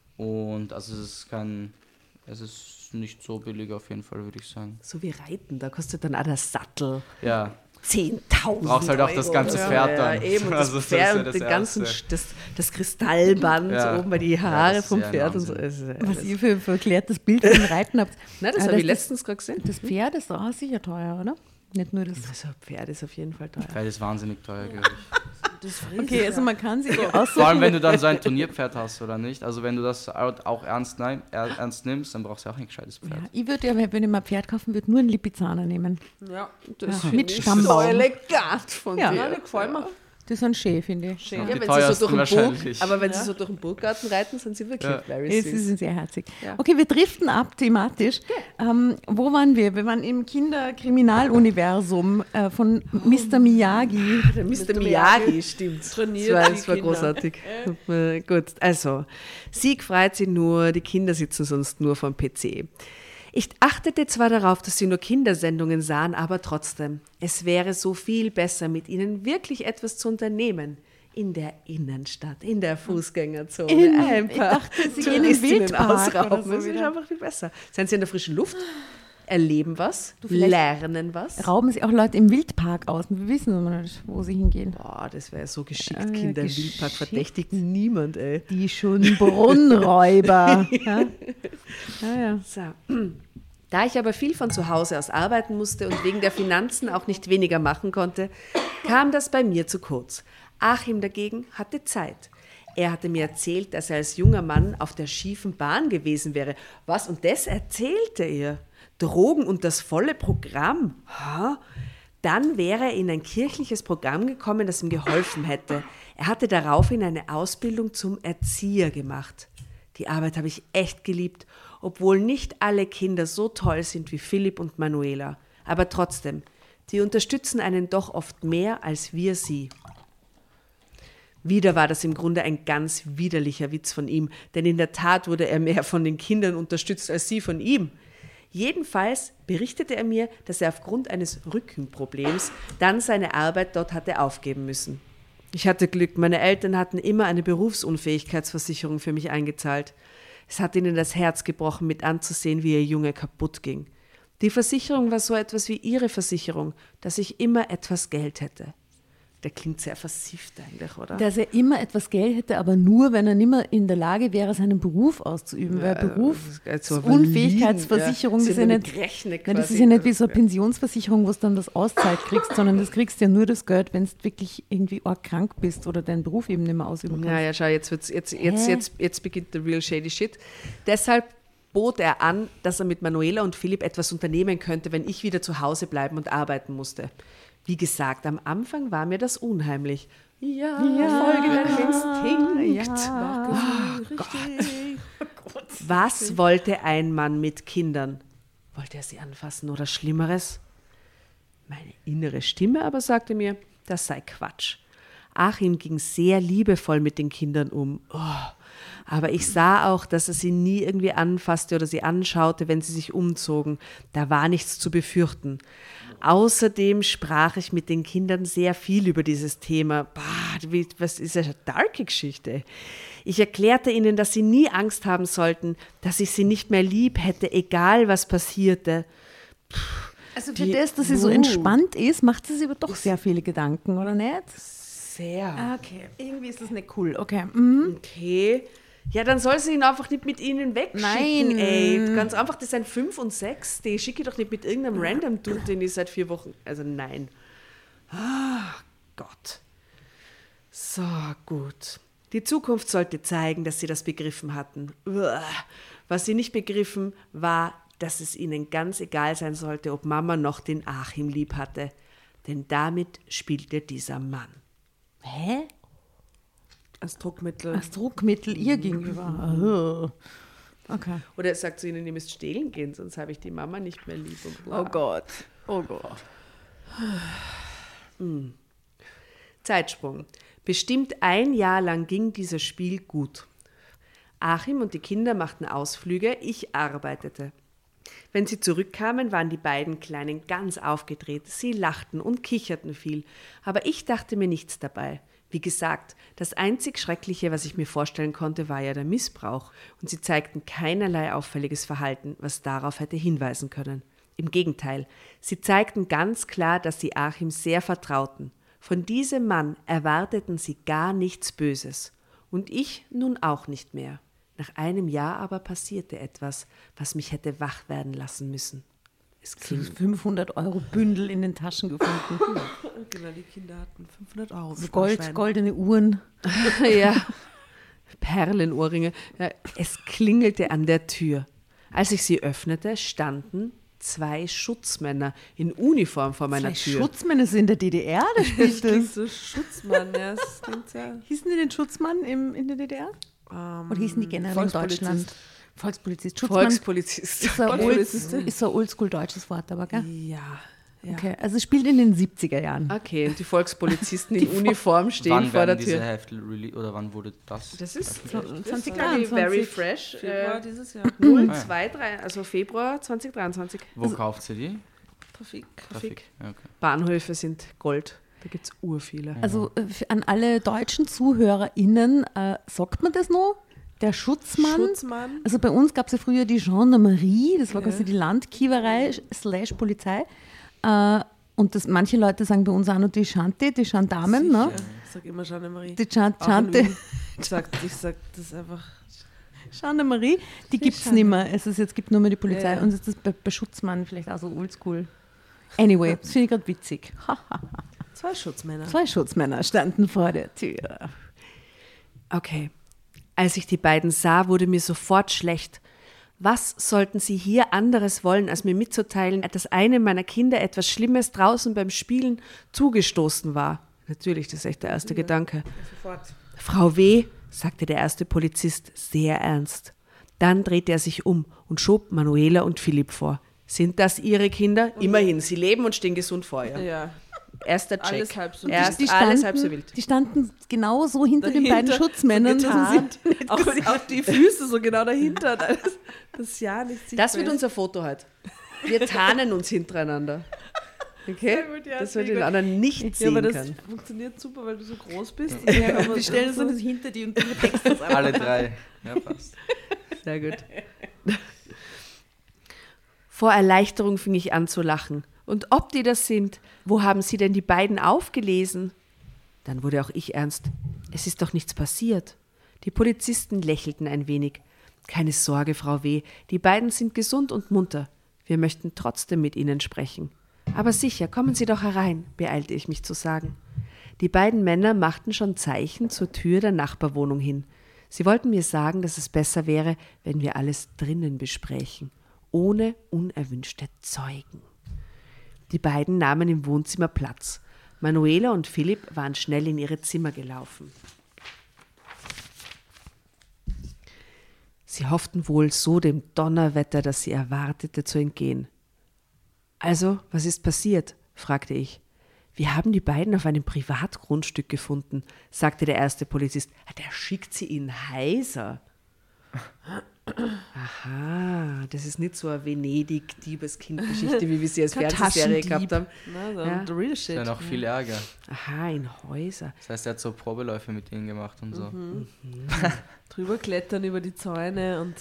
Und also es ist kein, es ist nicht so billig auf jeden Fall, würde ich sagen. So wie Reiten, da kostet dann auch der Sattel. Ja. zehntausend Du brauchst halt auch das ganze Euro. Pferd dann. Ja, eben, und das also, Pferd das und ja den das ganzen, Erste. das, das Kristallband Ja. oben bei die Haare Ja, vom ja Pferd und so. Wahnsinn. Also, Was ihr für ein verklärtes Bild vom Reiten habt. Nein, das Ah, habe ich das- letztens gerade gesehen. Das Pferd ist auch sicher teuer, oder? Nicht nur das. Also ein Pferd ist auf jeden Fall teuer. Pferd ist wahnsinnig teuer, glaube ich. Okay, also man kann sich aussuchen. Vor allem, wenn du dann so ein Turnierpferd hast, oder nicht? Also wenn du das auch ernst, nein, ernst nimmst, dann brauchst du auch ein gescheites Pferd. Ja, ich würde ja, wenn ich mal ein Pferd kaufen würde, nur einen Lipizzaner nehmen. Ja, Ja, das mit finde ich Stammbaum. so elegant von Ja. dir. Ja, das gefällt mir. Das sind schön, finde ich. Schön. Noch Ja, die wenn sie so teuersten durch den wahrscheinlich. Burg, aber wenn sie so durch den Burggarten reiten, sind sie wirklich Ja. very Es süß. ist sehr herzig. Ja. Okay, wir driften ab thematisch. Ähm, wo waren wir? Wir waren im Kinderkriminaluniversum äh, von Mister Miyagi. Der Mister Miyagi, stimmt. Trainiert das war, die das war Kinder. großartig. Äh, Gut, also, sie freut sich nur, die Kinder sitzen sonst nur vom P C. Ich achtete zwar darauf, dass sie nur Kindersendungen sahen, aber trotzdem, es wäre so viel besser, mit ihnen wirklich etwas zu unternehmen. In der Innenstadt, in der Fußgängerzone. In- ein ich paar dachte, sie gehen in den Touristinnen Wildpark oder ausrauben. so Das ist wieder. einfach viel besser. Sind sie in der frischen Luft, erleben was, vielleicht- lernen was. Rauben sie auch Leute im Wildpark aus. Wir wissen aber nicht, wo sie hingehen. Boah, das wäre so geschickt, Ah, Kinder im geschickt. Wildpark. Verdächtigt niemand, ey. Die Schönbrunn-Räuber. ja? Ja, ja. So. Da ich aber viel von zu Hause aus arbeiten musste und wegen der Finanzen auch nicht weniger machen konnte, kam das bei mir zu kurz. Achim dagegen hatte Zeit. Er hatte mir erzählt, dass er als junger Mann auf der schiefen Bahn gewesen wäre. Was? Und das erzählte er? Drogen und das volle Programm? Ha? Dann wäre er in ein kirchliches Programm gekommen, das ihm geholfen hätte. Er hatte daraufhin eine Ausbildung zum Erzieher gemacht. Die Arbeit habe ich echt geliebt, obwohl nicht alle Kinder so toll sind wie Philipp und Manuela. Aber trotzdem, die unterstützen einen doch oft mehr als wir sie. Wieder war das im Grunde ein ganz widerlicher Witz von ihm, denn in der Tat wurde er mehr von den Kindern unterstützt als sie von ihm. Jedenfalls berichtete er mir, dass er aufgrund eines Rückenproblems dann seine Arbeit dort hatte aufgeben müssen. Ich hatte Glück, meine Eltern hatten immer eine Berufsunfähigkeitsversicherung für mich eingezahlt. Es hat ihnen das Herz gebrochen, mit anzusehen, wie ihr Junge kaputt ging. Die Versicherung war so etwas wie ihre Versicherung, dass ich immer etwas Geld hätte. Der klingt sehr versifft eigentlich, oder? Dass er immer etwas Geld hätte, aber nur, wenn er nicht mehr in der Lage wäre, seinen Beruf auszuüben. Weil Beruf, also Unfähigkeitsversicherung, ja. das ist ja nicht, gerechnet nein, das quasi. ist ja nicht wie so eine Pensionsversicherung, wo du dann das auszahlt kriegst, sondern das kriegst du ja nur das Geld, wenn du wirklich irgendwie arg krank bist oder deinen Beruf eben nicht mehr ausüben kannst. Ja, ja, schau, jetzt, wird's, jetzt, jetzt, Hä? jetzt, jetzt beginnt der real shady shit. Deshalb bot er an, dass er mit Manuela und Philipp etwas unternehmen könnte, wenn ich wieder zu Hause bleiben und arbeiten musste. Wie gesagt, am Anfang war mir das unheimlich. Ja, folge deinem Instinkt. Ja. Oh Gott. Was wollte ein Mann mit Kindern? Wollte er sie anfassen oder Schlimmeres? Meine innere Stimme aber sagte mir, das sei Quatsch. Achim ging sehr liebevoll mit den Kindern um. Oh. Aber ich sah auch, dass er sie nie irgendwie anfasste oder sie anschaute, wenn sie sich umzogen. Da war nichts zu befürchten. Außerdem sprach ich mit den Kindern sehr viel über dieses Thema. Bah, wie, was ist eine darke Geschichte? Ich erklärte ihnen, dass sie nie Angst haben sollten, dass ich sie nicht mehr lieb hätte, egal was passierte. Puh, Also für die, das, dass sie so uh, entspannt ist, macht sie sich aber doch sehr viele Gedanken, oder nicht? Sehr. Okay, irgendwie ist das nicht cool. Okay. Mhm. Okay. Ja, dann soll sie ihn einfach nicht mit ihnen wegschicken, Nein. ey. Ganz einfach, das sind fünf und sechs. Die schicke ich doch nicht mit irgendeinem random Dude, den ich seit vier Wochen... Also nein. Ah, Gott. So, gut. Die Zukunft sollte zeigen, dass sie das begriffen hatten. Uah. Was sie nicht begriffen, war, dass es ihnen ganz egal sein sollte, ob Mama noch den Achim lieb hatte. Denn damit spielte dieser Mann. Hä? Als Druckmittel. Als Druckmittel ihr gegenüber. Oh. Okay. Oder er sagt zu ihnen, ihr müsst stehlen gehen, sonst habe ich die Mama nicht mehr lieb. Und bla. Oh Gott. Oh Gott. Hm. Zeitsprung. Bestimmt ein Jahr lang ging dieses Spiel gut. Achim und die Kinder machten Ausflüge, ich arbeitete. Wenn sie zurückkamen, waren die beiden Kleinen ganz aufgedreht. Sie lachten und kicherten viel, aber ich dachte mir nichts dabei. Wie gesagt, das einzig Schreckliche, was ich mir vorstellen konnte, war ja der Missbrauch. Und sie zeigten keinerlei auffälliges Verhalten, was darauf hätte hinweisen können. Im Gegenteil, sie zeigten ganz klar, dass sie Achim sehr vertrauten. Von diesem Mann erwarteten sie gar nichts Böses. Und ich nun auch nicht mehr. Nach einem Jahr aber passierte etwas, was mich hätte wach werden lassen müssen. Es klingt fünfhundert Euro Bündel in den Taschen gefunden. Genau, die Kinder hatten fünfhundert Euro. So Gold, goldene Uhren. ja, Perlenohrringe. Ja, es klingelte an der Tür. Als ich sie öffnete, standen zwei Schutzmänner in Uniform vor meiner Zwei Tür. Schutzmänner sind in der D D R, da spielt das. So Schutzmann, ja. Das klingt ja. Hießen die den Schutzmann im, in der D D R? Ähm, Oder hießen die generell in Volkspolizist. Deutschland? Volkspolizist. Schutzmann Volkspolizist. ist ein, old, Volkspolizist. ist ein oldschool deutsches Wort, aber gell? Ja. ja. Okay, also es spielt in den siebziger Jahren. Okay, und die Volkspolizisten in Uniform stehen Wann vor der werden diese Tür. Hefte released oder wann wurde das? Das ist zwanzig very, very dreiundzwanzig. fresh. Februar Äh, dieses Jahr. null zwei drei, also Februar zwanzig dreiundzwanzig. Wo kauft sie die? Trafik. Trafik. Ja, okay. Bahnhöfe sind Gold. Da gibt es urviele. Also äh, für- an alle deutschen ZuhörerInnen, äh, sagt man das noch? Der Schutzmann? Schutzmann. Also bei uns gab es ja früher die Gendarmerie, das war Ja. quasi die Landkiewerei slash Polizei. Äh, und das, manche Leute sagen bei uns auch noch die Shanti, die Gendarmen. Ne? Sicher. Ich sag immer Gendarmerie. Die Chan- Auch in Shanti, Wien. Ich sag, ich sag das einfach. Gendarmerie, die gibt es nicht mehr. Es ist, jetzt gibt nur mehr die Polizei. Ja, ja. Und jetzt ist das bei, bei Schutzmann vielleicht auch so oldschool. Anyway, das finde ich gerade witzig. Zwei Schutzmänner. Zwei Schutzmänner standen vor der Tür. Okay. Als ich die beiden sah, wurde mir sofort schlecht. Was sollten sie hier anderes wollen, als mir mitzuteilen, dass einem meiner Kinder etwas Schlimmes draußen beim Spielen zugestoßen war? Natürlich, das ist echt der erste Ja. Gedanke. Sofort. Frau W., sagte der erste Polizist sehr ernst. Dann drehte er sich um und schob Manuela und Philipp vor. Sind das Ihre Kinder? Immerhin, sie leben und stehen gesund vor ihr. Ja. Erster Check. Alles halb so wild. Erst Die alles standen, halb so wild. die standen genau so hinter den Dahinter, beiden Schutzmännern. so dass sie getarnt. Auch, auch die Füße so genau dahinter. Das, das ja nicht sichtbar Das wird ist. unser Foto heute. Wir tarnen uns hintereinander. Okay? Sehr gut, ja, Dass wir sehr den gut. anderen nicht Ja, sehen aber das können. funktioniert super, weil du so groß bist. Ja, wir stellen uns dann hinter die und überdeckst das Alle drei. Ja, passt. Sehr gut. Vor Erleichterung fing ich an zu lachen. Und ob die das sind, wo haben sie denn die beiden aufgelesen? Dann wurde auch ich ernst. Es ist doch nichts passiert. Die Polizisten lächelten ein wenig. Keine Sorge, Frau W., die beiden sind gesund und munter. Wir möchten trotzdem mit ihnen sprechen. Aber sicher, kommen Sie doch herein, beeilte ich mich zu sagen. Die beiden Männer machten schon Zeichen zur Tür der Nachbarwohnung hin. Sie wollten mir sagen, dass es besser wäre, wenn wir alles drinnen besprechen, ohne unerwünschte Zeugen. Die beiden nahmen im Wohnzimmer Platz. Manuela und Philipp waren schnell in ihre Zimmer gelaufen. Sie hofften wohl, so dem Donnerwetter, das sie erwartete, zu entgehen. Also, was ist passiert? Fragte ich. Wir haben die beiden auf einem Privatgrundstück gefunden, sagte der erste Polizist. Der schickt sie in Heiser. Aha, das ist nicht so eine Venedig-Diebes-Kind-Geschichte, wie wir sie als Fernsehserie gehabt haben. Na, Ja. the real shit. Das ist ja noch viel Ärger. Aha, in Häuser. Das heißt, er hat so Probeläufe mit ihnen gemacht und so. Drüber klettern über die Zäune und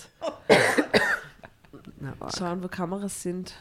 Na, arg. schauen, wo Kameras sind.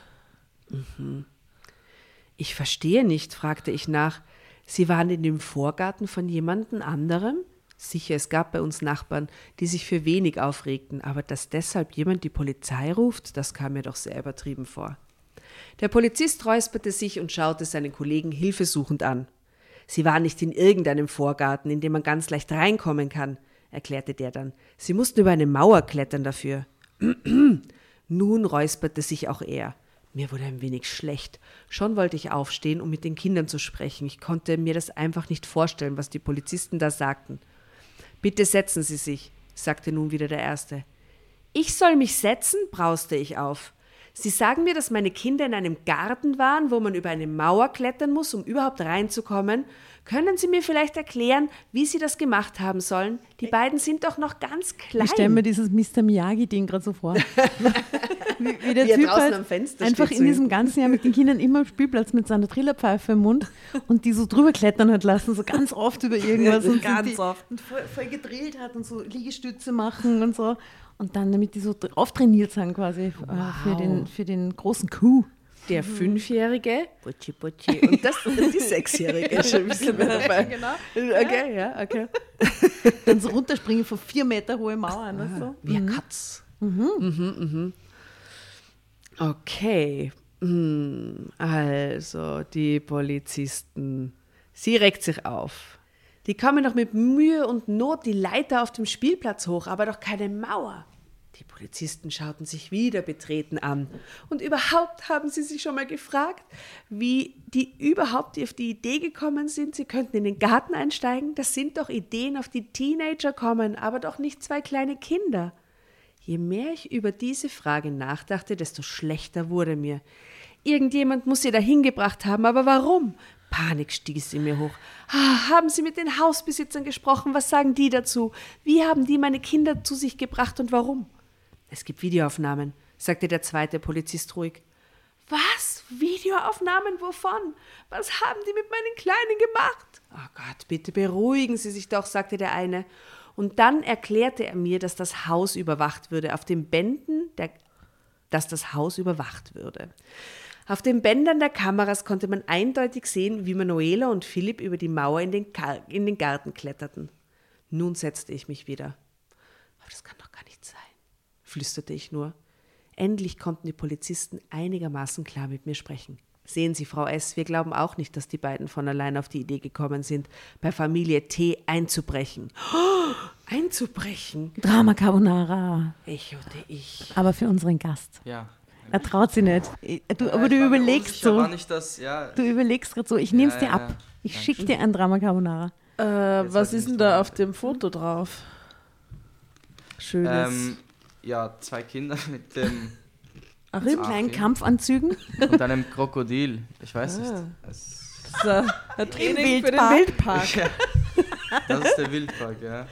Ich verstehe nicht, fragte ich nach. Sie waren in dem Vorgarten von jemandem anderem? Sicher, es gab bei uns Nachbarn, die sich für wenig aufregten, aber dass deshalb jemand die Polizei ruft, das kam mir doch sehr übertrieben vor. Der Polizist räusperte sich und schaute seinen Kollegen hilfesuchend an. Sie waren nicht in irgendeinem Vorgarten, in dem man ganz leicht reinkommen kann, erklärte der dann. Sie mussten über eine Mauer klettern dafür. Nun räusperte sich auch er. Mir wurde ein wenig schlecht. Schon wollte ich aufstehen, um mit den Kindern zu sprechen. Ich konnte mir das einfach nicht vorstellen, was die Polizisten da sagten. »Bitte setzen Sie sich«, sagte nun wieder der Erste. »Ich soll mich setzen?«, brauste ich auf. »Sie sagen mir, dass meine Kinder in einem Garten waren, wo man über eine Mauer klettern muss, um überhaupt reinzukommen. Können Sie mir vielleicht erklären, wie Sie das gemacht haben sollen? Die beiden sind doch noch ganz klein.« Ich stelle mir dieses Mister Miyagi-Ding gerade so vor. wie, wie der Wie er Typ draußen halt am Fenster einfach steht, in so diesem ganzen Jahr mit den Kindern immer am Spielplatz mit seiner Trillerpfeife im Mund und die so drüber klettern hat lassen, so ganz oft über irgendwas. und Ganz die, oft. Und voll, voll gedrillt hat und so Liegestütze machen und so. Und dann, damit die so auftrainiert sind quasi äh, für, den, für den großen Coup. Der Fünfjährige, Butschi, Butschi, und das die Sechsjährige ist schon ein bisschen mehr dabei. Genau. Okay, ja, okay. Dann so runterspringen von vier Meter hohe Mauern. Weißt du? Wie ein Katz. Mhm, mhm. Okay, Hm, also die Polizisten. Sie reckt sich auf. Die kommen doch mit Mühe und Not die Leiter auf dem Spielplatz hoch, aber doch keine Mauer. Die Polizisten schauten sich wieder betreten an. Und überhaupt haben sie sich schon mal gefragt, wie die überhaupt auf die Idee gekommen sind, sie könnten in den Garten einsteigen. Das sind doch Ideen, auf die Teenager kommen, aber doch nicht zwei kleine Kinder. Je mehr ich über diese Frage nachdachte, desto schlechter wurde mir. Irgendjemand muss sie dahin gebracht haben, aber warum? Panik stieß in mir hoch. Ah, haben Sie mit den Hausbesitzern gesprochen? Was sagen die dazu? Wie haben die meine Kinder zu sich gebracht und warum? Es gibt Videoaufnahmen, sagte der zweite Polizist ruhig. Was? Videoaufnahmen wovon? Was haben die mit meinen Kleinen gemacht? Oh Gott, bitte beruhigen Sie sich doch, sagte der eine. Und dann erklärte er mir, dass das Haus überwacht würde, auf den Bänden, der, dass das Haus überwacht würde. Auf den Bändern der Kameras konnte man eindeutig sehen, wie Manuela und Philipp über die Mauer in den, Kar- in den Garten kletterten. Nun setzte ich mich wieder. Aber das kann doch gar nicht sein, flüsterte ich nur. Endlich konnten die Polizisten einigermaßen klar mit mir sprechen. Sehen Sie, Frau S., wir glauben auch nicht, dass die beiden von allein auf die Idee gekommen sind, bei Familie T einzubrechen. Oh, einzubrechen? Drama Carbonara. Echote ich. Aber für unseren Gast. Ja. Er traut sich nicht. Du, Ja, aber ich du war mir überlegst unsicher, so. War nicht das, ja, Du überlegst gerade so, ich nehme es Ja, dir ja, ab. ja. Ich Danke. schicke dir ein Drama Carbonara. Äh, Jetzt was weiß ich ist denn nicht, da wo- auf dem Foto drauf? Schönes. ähm, ja, zwei Kinder mit dem Ach, Mit eben. kleinen okay. Kampfanzügen. und einem Krokodil. Ich weiß Ah. nicht. Es, Das ist ein- ein Training für den Wildpark. Wildpark. ja, das ist der Wildpark, ja.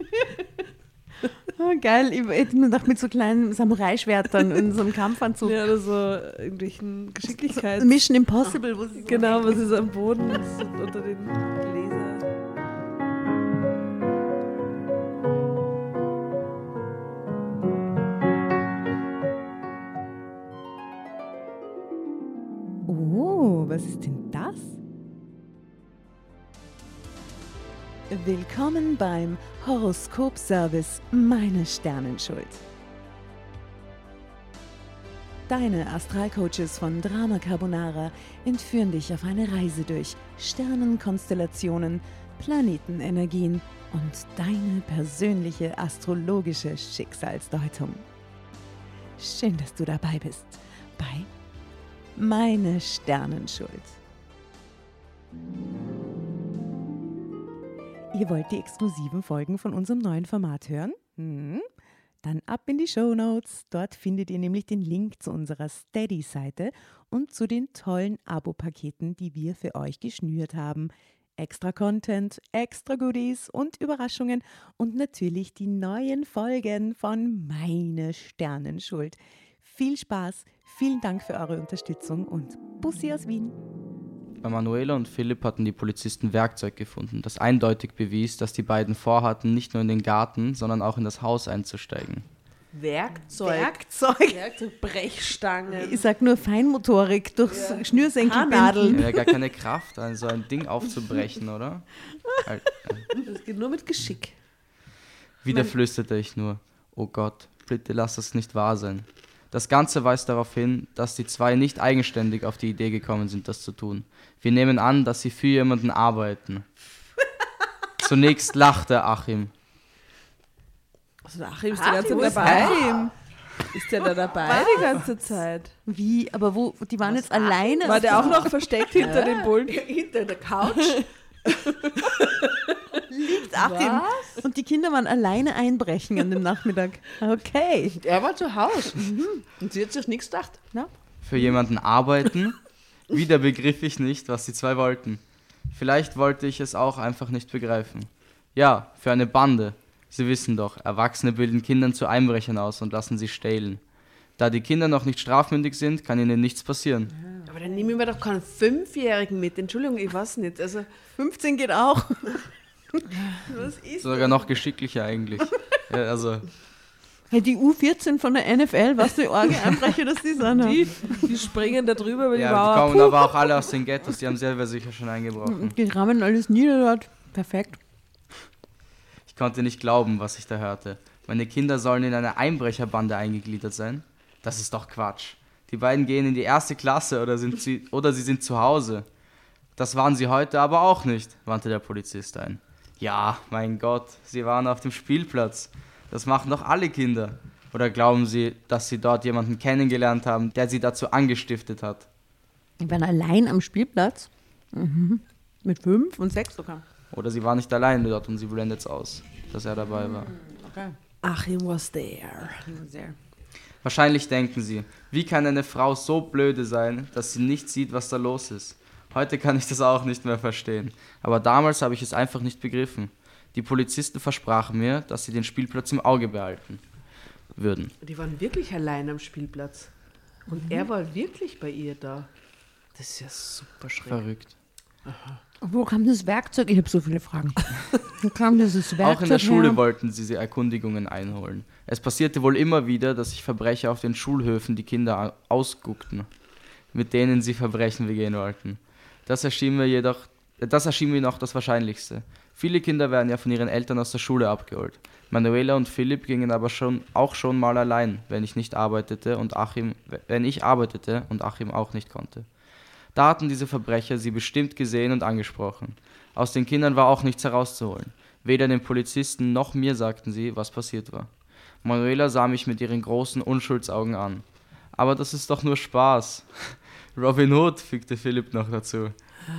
Oh, geil. Ich hätte mir gedacht, mit so kleinen Samurai-Schwertern in so einem Kampfanzug. Ja, oder so irgendwelchen Geschicklichkeits... Mission Impossible, wo sie so Genau, was ist am Boden ist unter den Gläsern. Oh, was ist denn das? Willkommen beim Horoskop-Service Meine Sternenschuld. Deine Astralcoaches von Drama Carbonara entführen dich auf eine Reise durch Sternenkonstellationen, Planetenenergien und deine persönliche astrologische Schicksalsdeutung. Schön, dass du dabei bist bei Meine Sternenschuld. Ihr wollt die exklusiven Folgen von unserem neuen Format hören? Hm? Dann ab in die Shownotes. Dort findet ihr nämlich den Link zu unserer Steady-Seite und zu den tollen Abo-Paketen, die wir für euch geschnürt haben. Extra Content, extra Goodies und Überraschungen und natürlich die neuen Folgen von Meine Sternenschuld. Viel Spaß, vielen Dank für eure Unterstützung und Bussi aus Wien. Bei Manuela und Philipp hatten die Polizisten Werkzeug gefunden, das eindeutig bewies, dass die beiden vorhatten, nicht nur in den Garten, sondern auch in das Haus einzusteigen. Werkzeug. Werkzeug. Werkzeug. Brechstangen. Ich sag nur Feinmotorik durchs Haarnadeln. Schnürsenkelbinden. Ja, gar keine Kraft, ein- so ein Ding aufzubrechen, oder? Halt, äh. Das geht nur mit Geschick. Wieder flüsterte ich nur, oh Gott, bitte lass das nicht wahr sein. Das Ganze weist darauf hin, dass die zwei nicht eigenständig auf die Idee gekommen sind, das zu tun. Wir nehmen an, dass sie für jemanden arbeiten. Zunächst lachte Achim. Also Achim ist die ganze Achim, Zeit wo dabei. Ist der da dabei die ganze Zeit? Wie? Aber wo? Die waren jetzt alleine? War der auch noch versteckt hinter dem Bullen? Hinter der Couch. liegt Achim? Und die Kinder waren alleine einbrechen an dem Nachmittag. Okay. Er war zu Hause. Mhm. Und sie hat sich nichts gedacht. Ja. Für jemanden arbeiten? Wieder begriff ich nicht, was die zwei wollten. Vielleicht wollte ich es auch einfach nicht begreifen. Ja, für eine Bande. Sie wissen doch, Erwachsene bilden Kindern zu Einbrechern aus und lassen sie stehlen. Da die Kinder noch nicht strafmündig sind, kann ihnen nichts passieren. Aber dann nehmen wir doch keinen Fünfjährigen mit. Entschuldigung, ich weiß nicht. Also, fünfzehn geht auch. was ist Sogar noch geschicklicher eigentlich. Ja, also, Hey, die U vierzehn von der N F L, was für arge Einbrecher das die sind. Die, die springen da drüber über die ja, die Mauer. kommen aber auch alle aus den Ghettos, die haben selber sicher schon eingebrochen. Die rammen alles nieder dort. Perfekt. Ich konnte nicht glauben, was ich da hörte. Meine Kinder sollen in eine Einbrecherbande eingegliedert sein? Das ist doch Quatsch. Die beiden gehen in die erste Klasse oder, sind sie, oder sie sind zu Hause. Das waren sie heute aber auch nicht, wandte der Polizist ein. Ja, mein Gott, sie waren auf dem Spielplatz. Das machen doch alle Kinder. Oder glauben Sie, dass Sie dort jemanden kennengelernt haben, der Sie dazu angestiftet hat? Die waren allein am Spielplatz. Mhm. Mit fünf und sechs sogar. Oder Sie waren nicht alleine dort und Sie blendet es aus, dass er dabei war. Okay. Achim was there. Sehr. Wahrscheinlich denken Sie, wie kann eine Frau so blöde sein, dass sie nicht sieht, was da los ist? Heute kann ich das auch nicht mehr verstehen. Aber damals habe ich es einfach nicht begriffen. Die Polizisten versprachen mir, dass sie den Spielplatz im Auge behalten würden. Die waren wirklich allein am Spielplatz. Und er war wirklich bei ihr da. Das ist ja super schräg. Verrückt. Wo kam das Werkzeug? Ich habe so viele Fragen. Wo kam dieses Werkzeug Auch in der Schule her? wollten sie sie Erkundigungen einholen. Es passierte wohl immer wieder, dass sich Verbrecher auf den Schulhöfen die Kinder ausguckten, mit denen sie Verbrechen begehen wollten. Das erschien mir jedoch, das erschien mir noch das Wahrscheinlichste. Viele Kinder werden ja von ihren Eltern aus der Schule abgeholt. Manuela und Philipp gingen aber schon, auch schon mal allein, wenn ich nicht arbeitete und Achim, wenn ich arbeitete und Achim auch nicht konnte. Da hatten diese Verbrecher sie bestimmt gesehen und angesprochen. Aus den Kindern war auch nichts herauszuholen. Weder den Polizisten noch mir sagten sie, was passiert war. Manuela sah mich mit ihren großen Unschuldsaugen an. Aber das ist doch nur Spaß. Robin Hood, fügte Philipp noch dazu.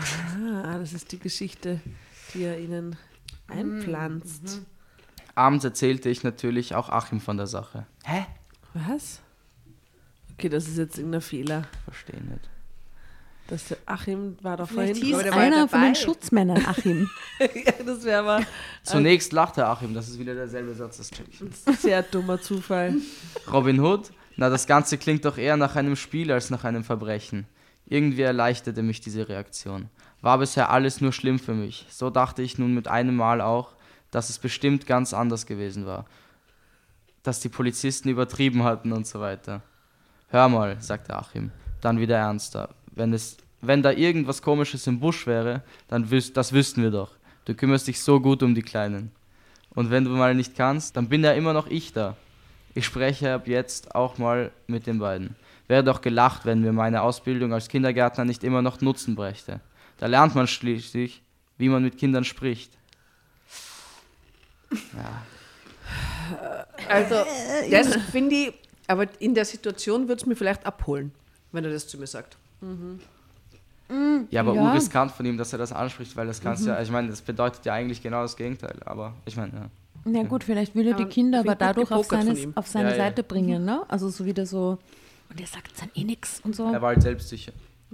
Ah, das ist die Geschichte, die er ihnen einpflanzt. Abends erzählte ich natürlich auch Achim von der Sache. Hä? Was? Okay, das ist jetzt irgendein Fehler. Verstehe nicht. Das der Achim war doch Vielleicht vorhin. hieß Aber der war einer ja von den dabei. Schutzmännern Achim. Ja, das wäre aber Zunächst lachte Achim, das ist wieder derselbe Satz, das check ich nicht. ein sehr dummer Zufall. Robin Hood? Na, das Ganze klingt doch eher nach einem Spiel als nach einem Verbrechen. Irgendwie erleichterte mich diese Reaktion. War bisher alles nur schlimm für mich. So dachte ich nun mit einem Mal auch, dass es bestimmt ganz anders gewesen war. Dass die Polizisten übertrieben hatten und so weiter. Hör mal, sagte Achim, dann wieder ernster. Wenn, es, wenn da irgendwas Komisches im Busch wäre, dann wüs- das wüssten wir doch. Du kümmerst dich so gut um die Kleinen. Und wenn du mal nicht kannst, dann bin ja immer noch ich da. Ich spreche ab jetzt auch mal mit den beiden. Wäre doch gelacht, wenn mir meine Ausbildung als Kindergärtner nicht immer noch Nutzen brächte. Da lernt man schließlich, wie man mit Kindern spricht. Ja. Also, das finde ich, aber in der Situation würde es mir vielleicht abholen, wenn er das zu mir sagt. Ja, aber Ja. urriskant von ihm, dass er das anspricht, weil das kannst ja, ich meine, das bedeutet ja eigentlich genau das Gegenteil, aber ich meine, ja. Na gut, vielleicht will er die Aber Kinder aber klingt gut dadurch auf gepokert seine, von ihm. auf seine Ja, ja. Seite bringen, ne? Also so wieder so, und er sagt dann eh nix und so. Er war halt selbstsicher.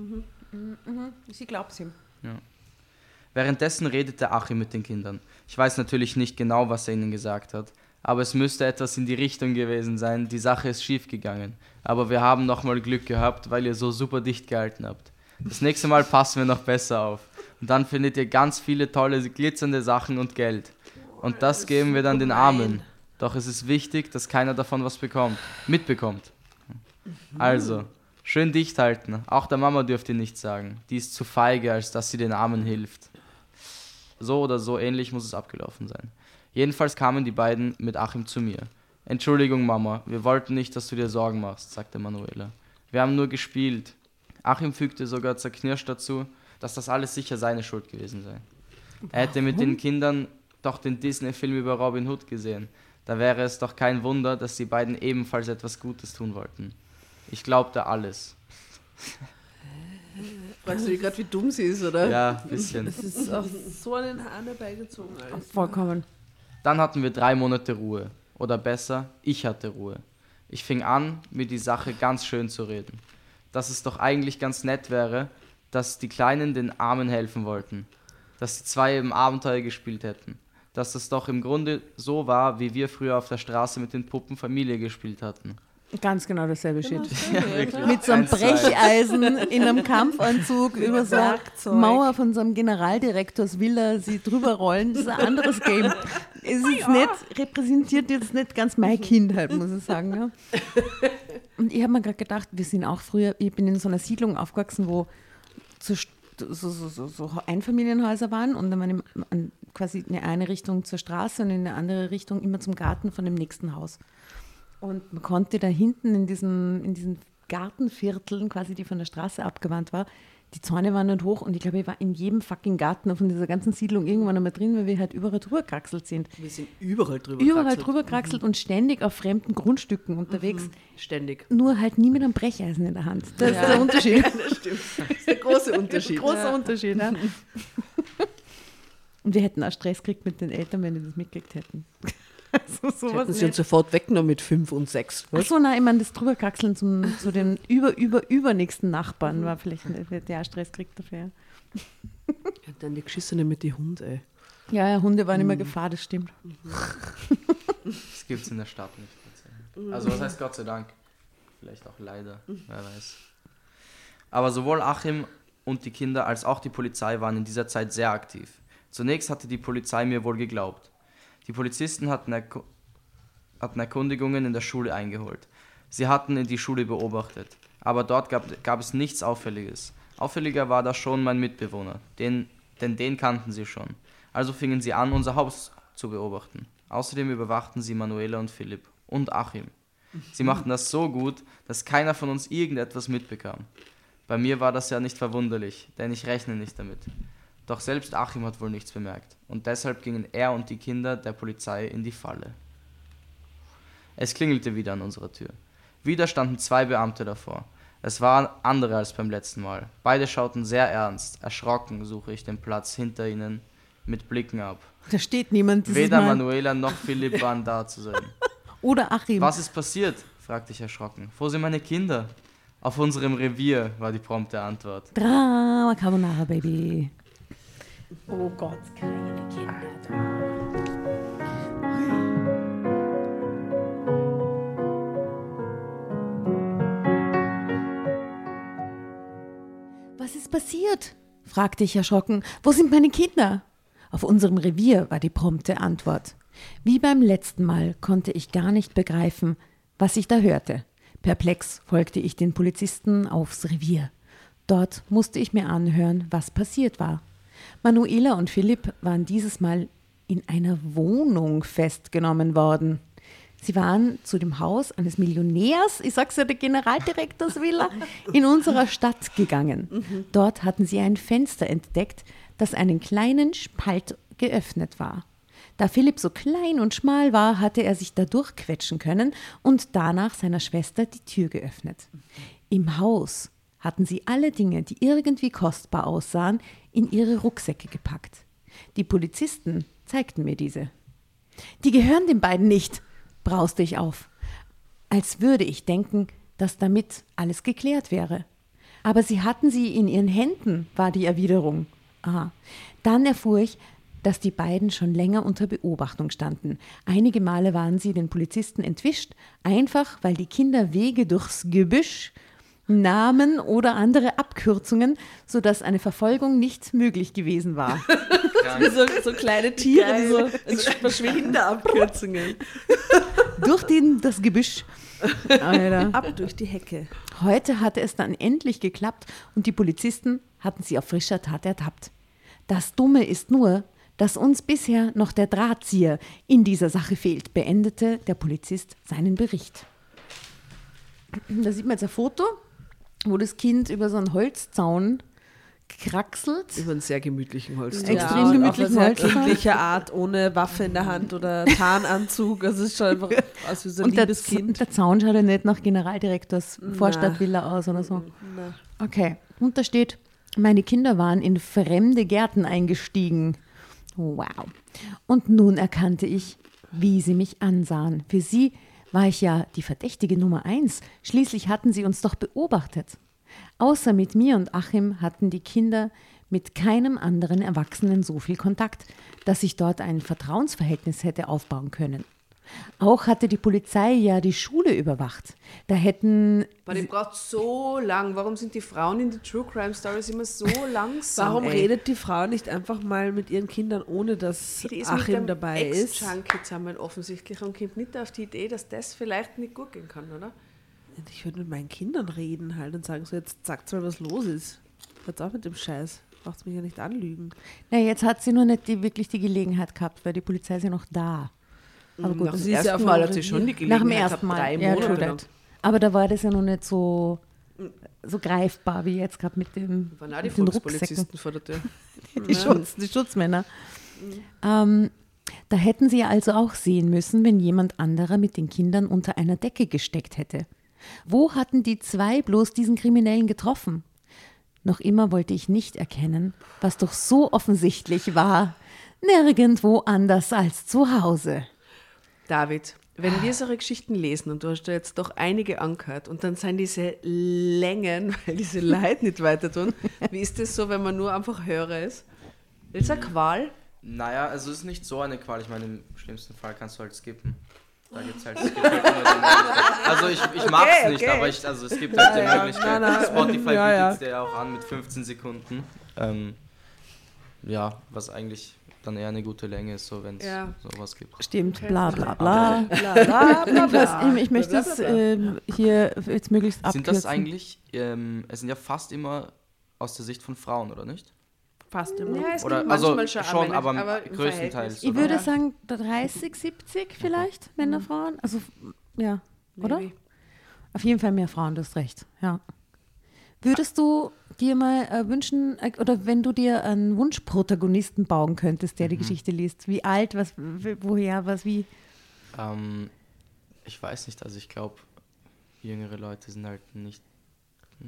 Sie glaubt's ihm. Währenddessen redete Achim mit den Kindern. Ich weiß natürlich nicht genau, was er ihnen gesagt hat, aber es müsste etwas in die Richtung gewesen sein. Die Sache ist schief gegangen. Aber wir haben nochmal Glück gehabt, weil ihr so super dicht gehalten habt. Das nächste Mal passen wir noch besser auf. Und dann findet ihr ganz viele tolle, glitzernde Sachen und Geld. Und das geben wir dann den Armen. Doch es ist wichtig, dass keiner davon was bekommt, mitbekommt. Also, schön dicht halten. Auch der Mama dürft ihr nichts sagen. Die ist zu feige, als dass sie den Armen hilft. So oder so ähnlich muss es abgelaufen sein. Jedenfalls kamen die beiden mit Achim zu mir. Entschuldigung, Mama, wir wollten nicht, dass du dir Sorgen machst, sagte Manuela. Wir haben nur gespielt. Achim fügte sogar zerknirscht dazu, dass das alles sicher seine Schuld gewesen sei. Er hätte mit den Kindern doch den Disney-Film über Robin Hood gesehen. Da wäre es doch kein Wunder, dass die beiden ebenfalls etwas Gutes tun wollten. Ich glaubte alles. Fragst du dich gerade, wie dumm sie ist, oder? Ja, ein bisschen. Das ist auch so an den Haaren herbeigezogen. Alles. Vollkommen. Dann hatten wir drei Monate Ruhe. Oder besser, ich hatte Ruhe. Ich fing an, mir die Sache ganz schön zu reden. Dass es doch eigentlich ganz nett wäre, dass die Kleinen den Armen helfen wollten. Dass die zwei eben Abenteuer gespielt hätten. Dass das doch im Grunde so war, wie wir früher auf der Straße mit den Puppen Familie gespielt hatten. Ganz genau dasselbe Shit. Ja, wirklich. Mit so einem Eins zu eins. Brecheisen in einem Kampfanzug über so eine Werkzeug. Mauer von so einem Generaldirektors Villa sie drüber rollen. Das ist ein anderes Game. Es ist jetzt nicht, repräsentiert jetzt nicht ganz meine Kindheit, muss ich sagen. Ja. Und ich habe mir gerade gedacht, wir sind auch früher, ich bin in so einer Siedlung aufgewachsen, wo so, so, so, so, so Einfamilienhäuser waren und dann waren im, an, quasi in eine Richtung zur Straße und in eine andere Richtung immer zum Garten von dem nächsten Haus. Und man konnte da hinten in diesen, in diesen Gartenvierteln, quasi die von der Straße abgewandt war, die Zäune waren nicht hoch und ich glaube, ich war in jedem fucking Garten von dieser ganzen Siedlung irgendwann einmal drin, weil wir halt überall drüber kraxelt sind. Wir sind überall drüber Überall kraxelt. drüber kraxelt und ständig auf fremden Grundstücken unterwegs. Ständig. Nur halt nie mit einem Brecheisen in der Hand. Das ist der Unterschied. Das stimmt. Das ist der große Unterschied. Großer Unterschied, ja. Und wir hätten auch Stress gekriegt mit den Eltern, wenn die das mitgekriegt hätten. So, Das sowas hätten sie uns nicht. sofort weggenommen mit fünf und sechs. Ach so, nein, ich meine, das drüberkraxeln zum, zu den über, über, übernächsten Nachbarn war vielleicht, der auch Stress kriegt dafür. Ja, dann die Geschissene mit den Hunden, ey. Ja, ja, Hunde waren immer Gefahr, das stimmt. Das gibt es in der Stadt nicht. tatsächlich. Also was heißt Gott sei Dank? Vielleicht auch leider, wer weiß. Aber sowohl Achim und die Kinder als auch die Polizei waren in dieser Zeit sehr aktiv. Zunächst hatte die Polizei mir wohl geglaubt. Die Polizisten hatten, Erku- hatten Erkundigungen in der Schule eingeholt. Sie hatten in die Schule beobachtet. Aber dort gab, gab es nichts Auffälliges. Auffälliger war da schon mein Mitbewohner, den, denn den kannten sie schon. Also fingen sie an, unser Haus zu beobachten. Außerdem überwachten sie Manuela und Philipp und Achim. Sie machten das so gut, dass keiner von uns irgendetwas mitbekam. Bei mir war das ja nicht verwunderlich, denn ich rechne nicht damit. Doch selbst Achim hat wohl nichts bemerkt und deshalb gingen er und die Kinder der Polizei in die Falle. Es klingelte wieder an unserer Tür. Wieder standen zwei Beamte davor. Es waren andere als beim letzten Mal. Beide schauten sehr ernst. Erschrocken suche ich den Platz hinter ihnen mit Blicken ab. Da steht niemand dieses Weder Mal. Manuela noch Philipp waren da zu sein. Oder Achim. Was ist passiert? Fragte ich erschrocken. Wo sind meine Kinder? Auf unserem Revier, war die prompte Antwort. Drama Carbonara, Baby. Oh Gott, keine Kinder. Was ist passiert? Fragte ich erschrocken. Wo sind meine Kinder? Auf unserem Revier, war die prompte Antwort. Wie beim letzten Mal konnte ich gar nicht begreifen, was ich da hörte. Perplex folgte ich den Polizisten aufs Revier. Dort musste ich mir anhören, was passiert war. Manuela und Philipp waren dieses Mal in einer Wohnung festgenommen worden. Sie waren zu dem Haus eines Millionärs, ich sag's ja, der Generaldirektorsvilla, in unserer Stadt gegangen. Dort hatten sie ein Fenster entdeckt, das einen kleinen Spalt geöffnet war. Da Philipp so klein und schmal war, hatte er sich da durchquetschen können und danach seiner Schwester die Tür geöffnet. Im Haus hatten sie alle Dinge, die irgendwie kostbar aussahen, in ihre Rucksäcke gepackt. Die Polizisten zeigten mir diese. Die gehören den beiden nicht, brauste ich auf. Als würde ich denken, dass damit alles geklärt wäre. Aber sie hatten sie in ihren Händen, war die Erwiderung. Aha. Dann erfuhr ich, dass die beiden schon länger unter Beobachtung standen. Einige Male waren sie den Polizisten entwischt, einfach weil die Kinder Wege durchs Gebüsch Namen oder andere Abkürzungen, sodass eine Verfolgung nicht möglich gewesen war. Wie so, so kleine Tiere, die so verschwinden. Abkürzungen. Durch den, das Gebüsch. Alter. Ab durch die Hecke. Heute hatte es dann endlich geklappt und die Polizisten hatten sie auf frischer Tat ertappt. Das Dumme ist nur, dass uns bisher noch der Drahtzieher in dieser Sache fehlt, beendete der Polizist seinen Bericht. Da sieht man jetzt ein Foto, wo das Kind über so einen Holzzaun kraxelt. Über einen sehr gemütlichen Holzzaun. Extrem ja, gemütlichen auf eine Holzzaun. sehr kindliche Art, ohne Waffe in der Hand oder Tarnanzug. Also es ist schon einfach aus wie so ein Und der, liebes Kind. der Zaun schaut ja nicht nach Generaldirektors Vorstadtvilla aus oder so. Na. Okay, und da steht, meine Kinder waren in fremde Gärten eingestiegen. Wow. Und nun erkannte ich, wie sie mich ansahen. Für sie war ich ja die verdächtige Nummer eins. Schließlich hatten sie uns doch beobachtet. Außer mit mir und Achim hatten die Kinder mit keinem anderen Erwachsenen so viel Kontakt, dass sich dort ein Vertrauensverhältnis hätte aufbauen können. Auch hatte die Polizei ja die Schule überwacht. Da hätten... Aber die braucht so lang. Warum sind die Frauen in den True Crime Stories immer so langsam? Warum ey? redet die Frau nicht einfach mal mit ihren Kindern, ohne dass Die ist Achim mit dabei ist? Ex-Junkie zusammen offensichtlich und kommt nicht auf die Idee, dass das vielleicht nicht gut gehen kann, oder? Ich würde mit meinen Kindern reden halt und sagen so, jetzt sagt mal, was los ist. Hört auf mit dem Scheiß. Braucht mich ja nicht anlügen. Na, jetzt hat sie nur nicht die, wirklich die Gelegenheit gehabt, weil die Polizei ist ja noch da. Aber gut, Nach das dem ist ja ersten auf Mal einer hat sie schon die nach Gelegenheit dem gehabt, ersten Mal. drei Ja, Monate true lang. that. Aber da war das ja noch nicht so, so greifbar wie jetzt gerade mit dem Da waren auch die mit den Rucksäcken. Volkspolizisten vor der Tür. Die, Schutz, die Schutzmänner. Ähm, da hätten sie ja also auch sehen müssen, wenn jemand anderer mit den Kindern unter einer Decke gesteckt hätte. Wo hatten die zwei bloß diesen Kriminellen getroffen? Noch immer wollte ich nicht erkennen, was doch so offensichtlich war. Nirgendwo anders als zu Hause. David, wenn wir solche Geschichten lesen und du hast da jetzt doch einige angehört und dann sind diese Längen, weil diese Leute nicht weiter tun, wie ist das so, wenn man nur einfach Hörer ist? Ist das eine Qual? Naja, also es ist nicht so eine Qual. Ich meine, im schlimmsten Fall kannst du halt skippen. Da gibt's halt, es gibt halt immer die Möglichkeit. Also ich, ich mag's Okay, nicht, okay. aber ich, also es gibt halt die ja, Möglichkeit. na, na, Spotify ja, ja. bietet dir auch an mit fünfzehn Sekunden. Ähm, ja, was eigentlich dann eher eine gute Länge ist, so wenn es Ja. sowas gibt. Stimmt, bla bla bla. Bla, bla, bla, bla. Ich, ich möchte das ähm, hier jetzt möglichst abkürzen. Sind das eigentlich, ähm, es sind ja fast immer aus der Sicht von Frauen, oder nicht? Passt immer. Ja, es Oder- gibt also manchmal schon, schon, auch Männer, aber im größtenteils, Verhältnis. Ich oder? würde sagen dreißig, siebzig vielleicht, Männer, Frauen. Also, ja, oder? Maybe. Auf jeden Fall mehr Frauen, du hast recht, ja. Würdest du dir mal äh, wünschen, äh, oder wenn du dir einen Wunschprotagonisten bauen könntest, der die Geschichte liest, wie alt, was, w- woher, was, wie? Ähm, ich weiß nicht, also ich glaube, jüngere Leute sind halt nicht. Na,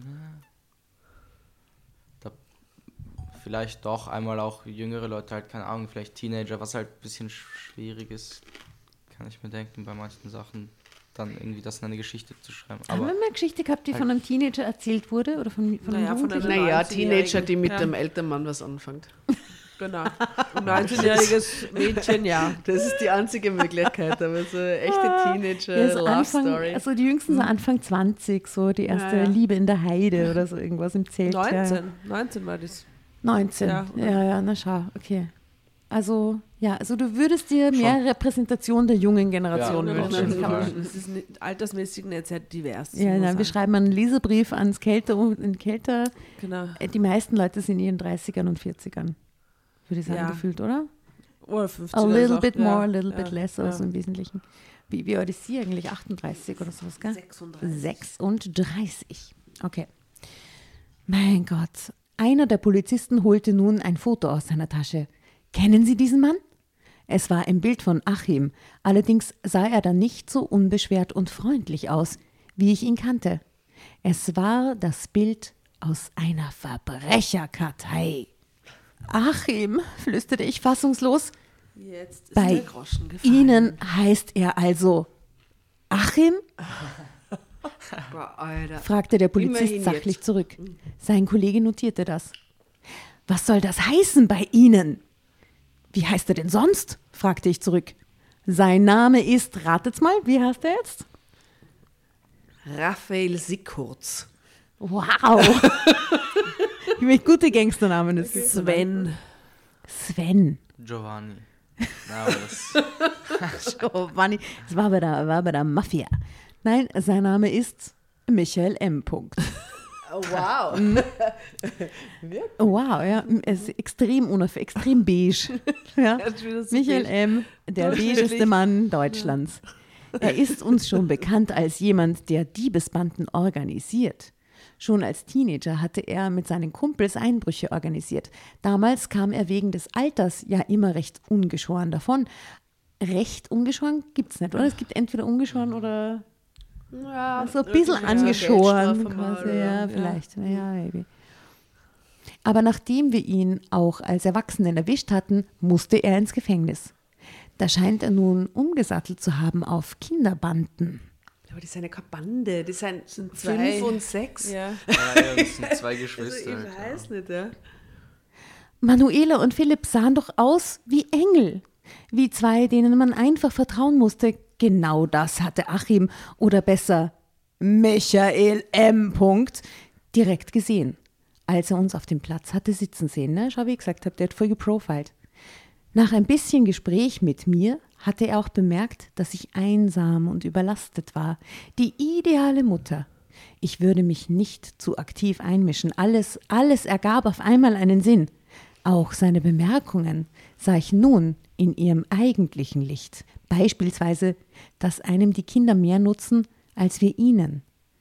da, vielleicht doch einmal auch jüngere Leute, halt keine Ahnung, vielleicht Teenager, was halt ein bisschen schwierig ist, kann ich mir denken, bei manchen Sachen dann irgendwie das in eine Geschichte zu schreiben. Haben Aber wir mal eine Geschichte gehabt, die von einem Teenager erzählt wurde? Oder von, von einem Naja, von Jugendlichen? einem Naja, neunzehnjährigen. Teenager, die mit Ja. dem Elternmann was anfängt. Genau. Ein neunzehnjähriges Mädchen, ja. Das ist die einzige Möglichkeit, aber so eine echte Ja, so Anfang, Teenager-Love-Story. also die Jüngsten sind Anfang zwanzig, so die erste Ja, ja. Liebe in der Heide oder so irgendwas im Zelt. Ja, ja. neunzehn. neunzehn war das. neunzehn, Ja, ja, oder? ja, na schau, okay. Also, ja, also du würdest dir mehr Repräsentation der jungen Generation Ja, wünschen. auf jeden Kann man- Fall. Das ist nicht, altersmäßig nicht sehr divers. Ja, muss na, man wir sagen. schreiben einen Leserbrief ans Kälter, in Kälter. Genau. Äh, Die meisten Leute sind in ihren dreißigern und vierzigern, würde ich sagen, Ja. gefühlt, oder? Oder fünfzig. A little auch, bit ja, more, a little ja, bit less, aber so im Wesentlichen. Wie, wie alt ist sie eigentlich? achtunddreißig oder sowas, gell? sechsunddreißig. sechsunddreißig. Okay. Mein Gott. Einer der Polizisten holte nun ein Foto aus seiner Tasche. Kennen Sie diesen Mann? Es war ein Bild von Achim. Allerdings sah er dann nicht so unbeschwert und freundlich aus, wie ich ihn kannte. Es war das Bild aus einer Verbrecherkartei. Achim, flüsterte ich fassungslos. Jetzt ist Bei der Groschen gefallen. Ihnen heißt er also Achim? Boah, Alter. Fragte der Polizist Immerhin sachlich jetzt. zurück. Sein Kollege notierte das. Was soll das heißen bei Ihnen? Wie heißt er denn sonst? Fragte ich zurück. Sein Name ist, ratet's mal, wie heißt er jetzt? Raphael Sickhurz. Wow. Wie gute Gangsternamen das ist. Sven. Sven. Giovanni. Na, aber das, Oh, Manni, das war bei, der, war bei der Mafia. Nein, sein Name ist Michael M. Punkt. Oh, wow. Oh, wow, ja. Es ist extrem unauf, extrem beige. Ja. Das ist wieder so Michael beige. M., der Durchschnittlich. beigeste Mann Deutschlands. Er ist uns schon bekannt als jemand, der Diebesbanden organisiert. Schon als Teenager hatte er mit seinen Kumpels Einbrüche organisiert. Damals kam er wegen des Alters ja immer recht ungeschoren davon. Recht ungeschoren gibt es nicht, oder? Es gibt entweder ungeschoren oder Ja, so ein bisschen ja, angeschoren. Geldstrafe mal, Quasi, oder? ja, vielleicht. Ja, maybe. Aber nachdem wir ihn auch als Erwachsenen erwischt hatten, musste er ins Gefängnis. Da scheint er nun umgesattelt zu haben auf Kinderbanden. Aber die sind ja keine Bande, die sind, Sind fünf zwei. und sechs. Ja. ja, ja, das sind zwei Also Geschwister. ich halt, ja. weiß nicht, ja. Manuela und Philipp sahen doch aus wie Engel, wie zwei, denen man einfach vertrauen musste. Genau das hatte Achim, oder besser Michael M. Punkt, direkt gesehen, als er uns auf dem Platz hatte sitzen sehen. Ne? Schau, wie ich gesagt habe, der hat voll geprofiled. Nach ein bisschen Gespräch mit mir hatte er auch bemerkt, dass ich einsam und überlastet war. Die ideale Mutter. Ich würde mich nicht zu aktiv einmischen. Alles, alles ergab auf einmal einen Sinn. Auch seine Bemerkungen sah ich nun in ihrem eigentlichen Licht. Beispielsweise, dass einem die Kinder mehr nutzen, als wir ihnen.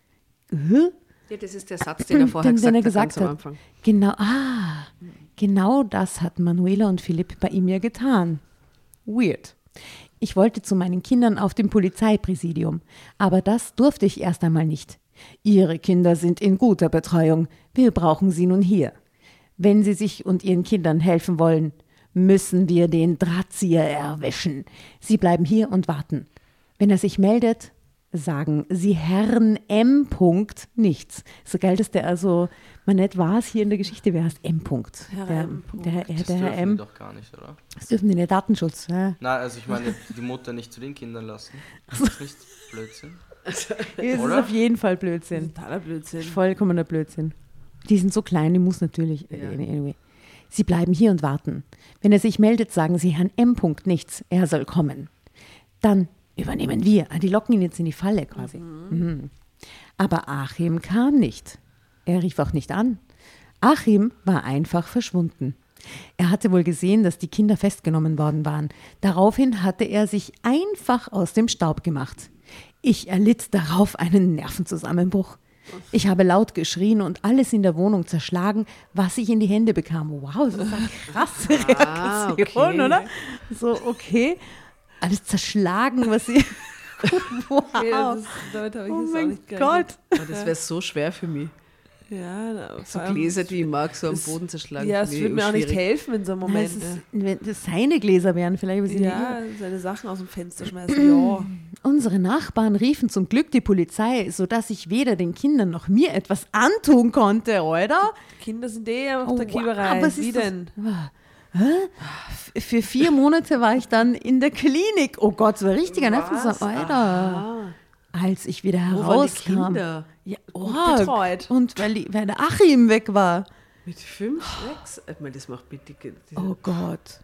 Hä? Ja, das ist der Satz, den er vorher Den- den gesagt, er hat, ganz gesagt am hat. Anfang. Genau, ah, genau das hat Manuela und Philipp bei ihm ja getan. Weird. Ich wollte zu meinen Kindern auf dem Polizeipräsidium, aber das durfte ich erst einmal nicht. Ihre Kinder sind in guter Betreuung, wir brauchen sie nun hier. Wenn sie sich und ihren Kindern helfen wollen, müssen wir den Drahtzieher erwischen. Sie bleiben hier und warten. Wenn er sich meldet, sagen Sie Herrn M. Punkt nichts. So geil, dass der also, man nicht weiß hier in der Geschichte, wer heißt M. Punkt. Herr Der, M. Punkt. der, der, Das der Herr dürfen die M. doch gar nicht, oder? Das dürfen die nicht, Datenschutz. Ja. Nein, also ich meine, die Mutter nicht zu den Kindern lassen. Das ist nicht Blödsinn. Es ist Oder? auf jeden Fall Blödsinn. Totaler Blödsinn. Vollkommener Blödsinn. Die sind so klein, die muss natürlich. Ja. Anyway. Sie bleiben hier und warten. Wenn er sich meldet, sagen Sie Herrn M. Punkt nichts. Er soll kommen. Dann übernehmen wir. Die locken ihn jetzt in die Falle quasi. Mhm. Aber Achim kam nicht. Er rief auch nicht an. Achim war einfach verschwunden. Er hatte wohl gesehen, dass die Kinder festgenommen worden waren. Daraufhin hatte er sich einfach aus dem Staub gemacht. Ich erlitt darauf einen Nervenzusammenbruch. Ich habe laut geschrien und alles in der Wohnung zerschlagen, was ich in die Hände bekam. Wow, das ist eine krasse Ah, Reaktion, okay. oder? So, okay. Alles zerschlagen, was ich... Wow. Okay, das ist, damit habe ich Oh jetzt auch mein nicht gerechnet. Gott. Aber das wäre so schwer für mich. Ja, na, So vor allem- Gläser, die ich mag, so am das- Boden zerschlagen. Ja, es finde ich würde mir auch nicht schwierig. helfen in so einem Nein, Moment. es ist, wenn das seine Gläser wären, vielleicht. weiß ich Ja, nicht. seine Sachen aus dem Fenster schmeißen, ja. Unsere Nachbarn riefen zum Glück die Polizei, sodass ich weder den Kindern noch mir etwas antun konnte, oder? Kinder sind eh auf Oh, der wow, Kieberei. was Wie ist das? denn? Hä? F- Für vier Monate war ich dann in der Klinik. Oh Gott, so ein richtiger Nerven. Was? Alter. Aha. Als ich wieder Wo waren die herauskam. Kinder? Ja, Gut arg. betreut. Und weil, die, weil der Achim weg war. Mit fünf, sechs? Ich meine, das macht bitte. Das Oh Gott.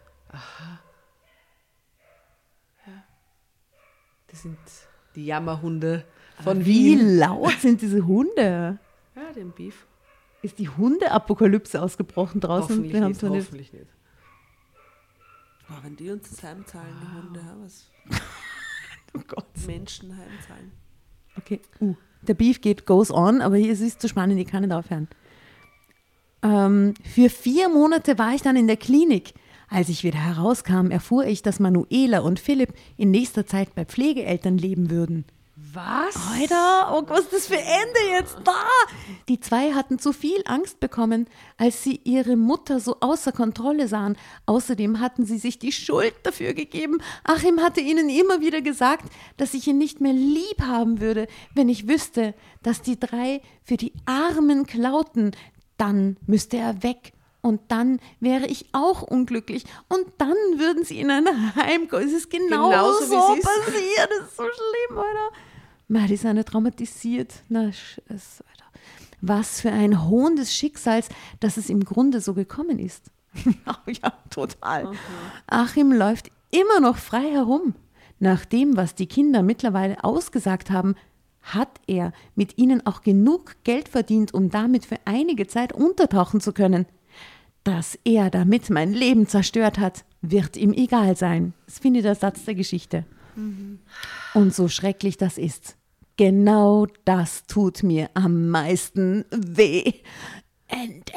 das sind die Jammerhunde von Wie Wien. laut sind diese Hunde? Ja, den Beef. Ist die Hundeapokalypse ausgebrochen draußen? Hoffentlich Wir nicht, haben's noch nicht. hoffentlich nicht. Boah, wenn die uns das heimzahlen, die Hunde, ja, was Oh Gott. Menschen heimzahlen. Okay. Uh, der Beef geht goes on, aber hier ist es zu spannend, ich kann nicht aufhören. Ähm, für vier Monate war ich dann in der Klinik. Als ich wieder herauskam, erfuhr ich, dass Manuela und Philipp in nächster Zeit bei Pflegeeltern leben würden. Was? Alter, oh, was ist das für Ende jetzt da? Die zwei hatten zu viel Angst bekommen, als sie ihre Mutter so außer Kontrolle sahen. Außerdem hatten sie sich die Schuld dafür gegeben. Achim hatte ihnen immer wieder gesagt, dass ich ihn nicht mehr lieb haben würde, wenn ich wüsste, dass die drei für die Armen klauten. Dann müsste er weg. Und dann wäre ich auch unglücklich. Und dann würden sie in ein Heim kommen. Es ist genau Genauso, so wie es ist. passiert. Das ist so schlimm, Alter. Man, die sind nicht traumatisiert. Na, Scheiße, Alter. Was für ein Hohn des Schicksals, dass es im Grunde so gekommen ist. Ja, total. Okay. Achim läuft immer noch frei herum. Nach dem, was die Kinder mittlerweile ausgesagt haben, hat er mit ihnen auch genug Geld verdient, um damit für einige Zeit untertauchen zu können. Dass er damit mein Leben zerstört hat, wird ihm egal sein. Das finde ich der Satz der Geschichte. Mhm. Und so schrecklich das ist, genau das tut mir am meisten weh. Ende.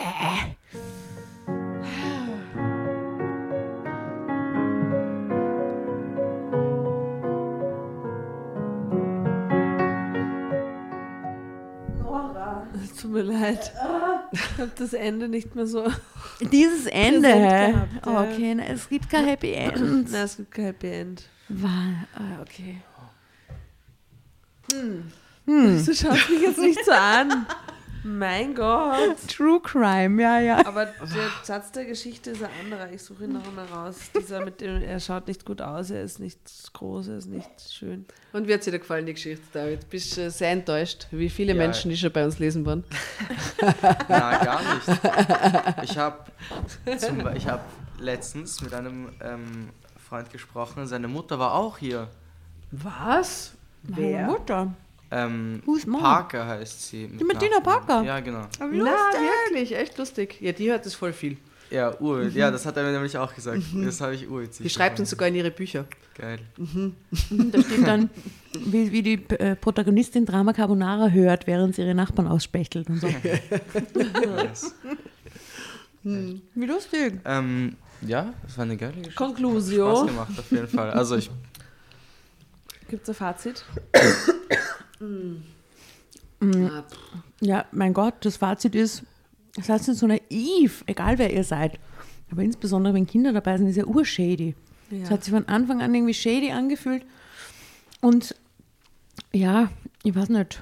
Es tut mir leid. Ich habe das Ende nicht mehr so. Dieses Ende. Gehabt, ja. Okay, na, es gibt kein Happy End. Nein, es gibt kein Happy End. War, ah, okay. Hm. Hm. Du schaust mich jetzt nicht so an. Mein Gott. True Crime, ja, ja. Aber der Satz der Geschichte ist ein anderer. Ich suche ihn noch einmal raus. Dieser mit dem, er schaut nicht gut aus, er ist nicht groß, er ist nicht schön. Und wie hat dir da gefallen, die Geschichte, David? Bist du sehr enttäuscht, wie viele Ja. Menschen, die schon bei uns lesen waren? Nein, gar nicht. Ich habe ich hab letztens mit einem ähm, Freund gesprochen, seine Mutter war auch hier. Was? Wer? Mutter. Ähm, Who's mom? Parker heißt sie. Die Martina Parker? Ja, genau. Na, wirklich, echt lustig. Ja, die hört das voll viel. Ja, Uwe, ja, das hat er mir nämlich auch gesagt. Mhm. Das habe ich Uwe Die schreibt uns sogar in ihre Bücher. Geil. Da steht dann, wie, wie die äh, Protagonistin Drama Carbonara hört, während sie ihre Nachbarn ausspechtelt und so. Nice. Hm. Wie lustig. Ähm, ja, das war eine geile Geschichte. Conclusio. Hat Spaß gemacht, auf jeden Fall. Also ich... Gibt es ein Fazit? Ja, mein Gott, das Fazit ist, seid nicht so naiv, egal wer ihr seid. Aber insbesondere, wenn Kinder dabei sind, ist ja urshady. Ja. Es hat sich von Anfang an irgendwie shady angefühlt. Und ja, ich weiß nicht.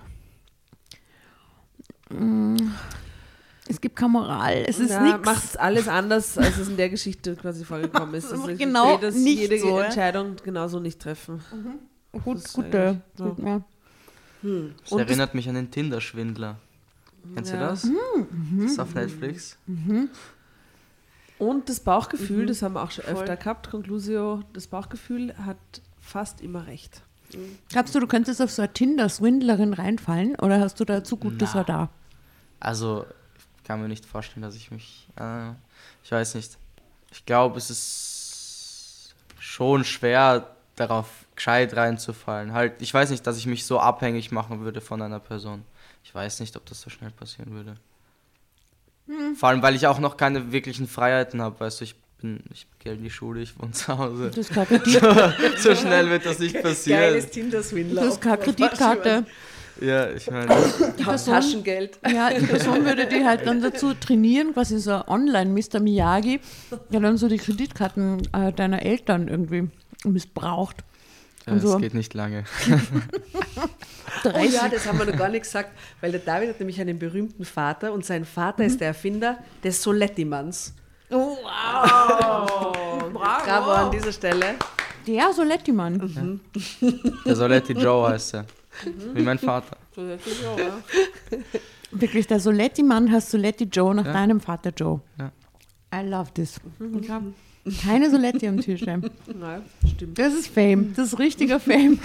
Es gibt keine Moral, es ist ja, nichts. macht alles anders, als es in der Geschichte quasi vorgekommen ist. Also ich Genau will das nicht jede so, ja. Entscheidung genauso nicht treffen. Gut, Das ist gute. eigentlich- ja. Gut, ja. Hm. Das Und erinnert mich an den Tinder-Schwindler. Kennst Ja. du das? Das ist auf Netflix. Und das Bauchgefühl, das haben wir auch schon öfter gehabt, Conclusio, das Bauchgefühl hat fast immer recht. Glaubst du, du könntest auf so eine Tinder-Swindlerin reinfallen oder hast du da zu gutes Na. Radar? Also, ich kann mir nicht vorstellen, dass ich mich... Äh, ich weiß nicht. Ich glaube, es ist schon schwer, darauf gescheit reinzufallen. Halt, ich weiß nicht, dass ich mich so abhängig machen würde von einer Person. Ich weiß nicht, ob das so schnell passieren würde. Hm. Vor allem, weil ich auch noch keine wirklichen Freiheiten habe. Weißt du, ich bin, ich gehe in die Schule, ich wohne zu Hause. Das ist keine Kredit- So schnell wird das nicht passieren. Geiles Tinder-Swindler. das ist keine Kreditkarte. Ja, ich meine, Die Person, Taschengeld. ja, die Person würde die halt dann dazu trainieren, quasi so Online-Mister Miyagi, der dann so die Kreditkarten äh, deiner Eltern irgendwie missbraucht. ja, Und so es geht nicht lange. Oh dreißig ja, das haben wir noch gar nicht gesagt, weil der David hat nämlich einen berühmten Vater und sein Vater ist der Erfinder des Soletti-Manns. Oh, wow. Bravo an dieser Stelle. Der Soletti-Mann. Der Soletti Joe heißt er. Wie mein Vater. Wirklich, der Soletti-Mann heißt Soletti Joe nach Ja. deinem Vater Joe. Ja. I love this. Keine Soletti am Tisch. ey. Nein, stimmt. Das ist Fame. Das ist richtiger Fame.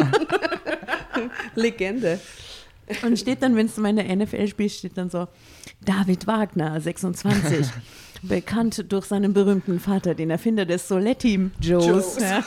Legende. Und steht dann, wenn du mal in der N F L spielst, steht dann so, David Wagner, sechsundzwanzig, bekannt durch seinen berühmten Vater, den Erfinder des Soletti-Joes. Ja.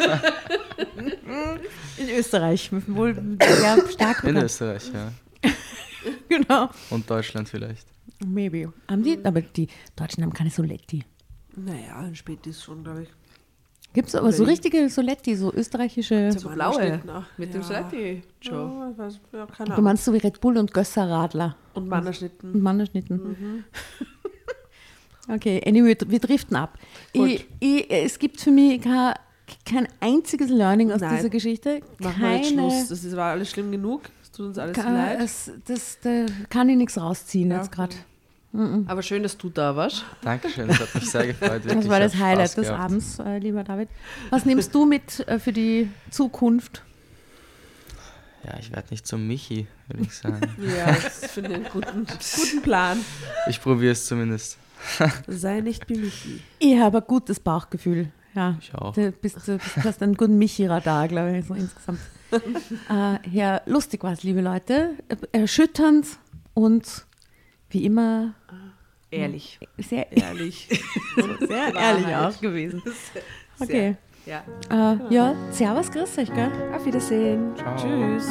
In Österreich, wohl sehr stark In bekannt. Österreich, ja. Genau. Und Deutschland vielleicht. Maybe. Haben die, aber die Deutschen haben keine Soletti. Naja, ein Spätis schon, glaube ich. Gibt es aber so richtige Soletti, so österreichische. So blaue. Mit ja. dem Soletti, Joe. Ja, ich weiß, ja, keine Du Ahnung. meinst so wie Red Bull und Gösser-Radler Und Mannerschnitten. und Mannerschnitten. Mhm. Okay, anyway, wir driften ab. Ich, ich, es gibt für mich kein, kein einziges Learning aus Nein. dieser Geschichte. Machen wir jetzt Keine, Schluss. Das ist, war alles schlimm genug. Es tut uns alles so Ka- leid. es, das, da kann ich nichts rausziehen Ja. jetzt gerade. Aber schön, dass du da warst. Dankeschön, das hat mich sehr gefreut. Das wirklich, war das hat Spaß Highlight des gehabt. Abends, äh, lieber David. Was nimmst du mit äh, für die Zukunft? Ja, ich werde nicht zum Michi, würde ich sagen. Ja, das finde ich einen guten, guten Plan. Ich probiere es zumindest. Sei nicht wie Michi. Ich habe ein gutes Bauchgefühl. Ja, Ich auch. du, bist, du, bist, du hast einen guten Michi-Radar, glaube ich, so insgesamt. äh, ja, lustig war es, liebe Leute. Erschütternd und wie immer Ehrlich. sehr Ehrlich. Sehr ehrlich auch gewesen. Okay. Ja. Äh, ja, servus, grüß euch, gell? Auf Wiedersehen. Ciao. Tschüss.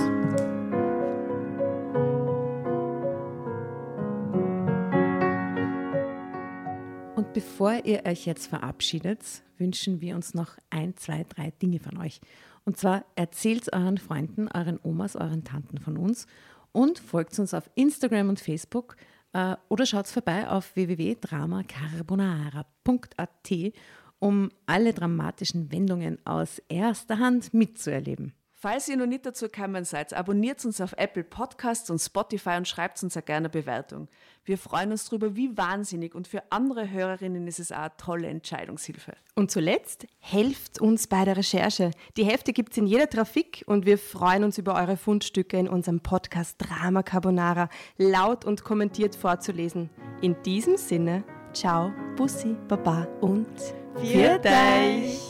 Und bevor ihr euch jetzt verabschiedet, wünschen wir uns noch ein, zwei, drei Dinge von euch. Und zwar erzählt euren Freunden, euren Omas, euren Tanten von uns und folgt uns auf Instagram und Facebook äh, oder schaut vorbei auf w w w punkt drama carbonara punkt a t, um alle dramatischen Wendungen aus erster Hand mitzuerleben. Falls ihr noch nicht dazu gekommen seid, abonniert uns auf Apple Podcasts und Spotify und schreibt uns auch gerne eine Bewertung. Wir freuen uns darüber wie wahnsinnig und für andere Hörerinnen ist es auch eine tolle Entscheidungshilfe. Und zuletzt, helft uns bei der Recherche. Die Hefte gibt es in jeder Trafik und wir freuen uns über eure Fundstücke in unserem Podcast Drama Carbonara laut und kommentiert vorzulesen. In diesem Sinne, ciao, Bussi, Baba und Viert euch!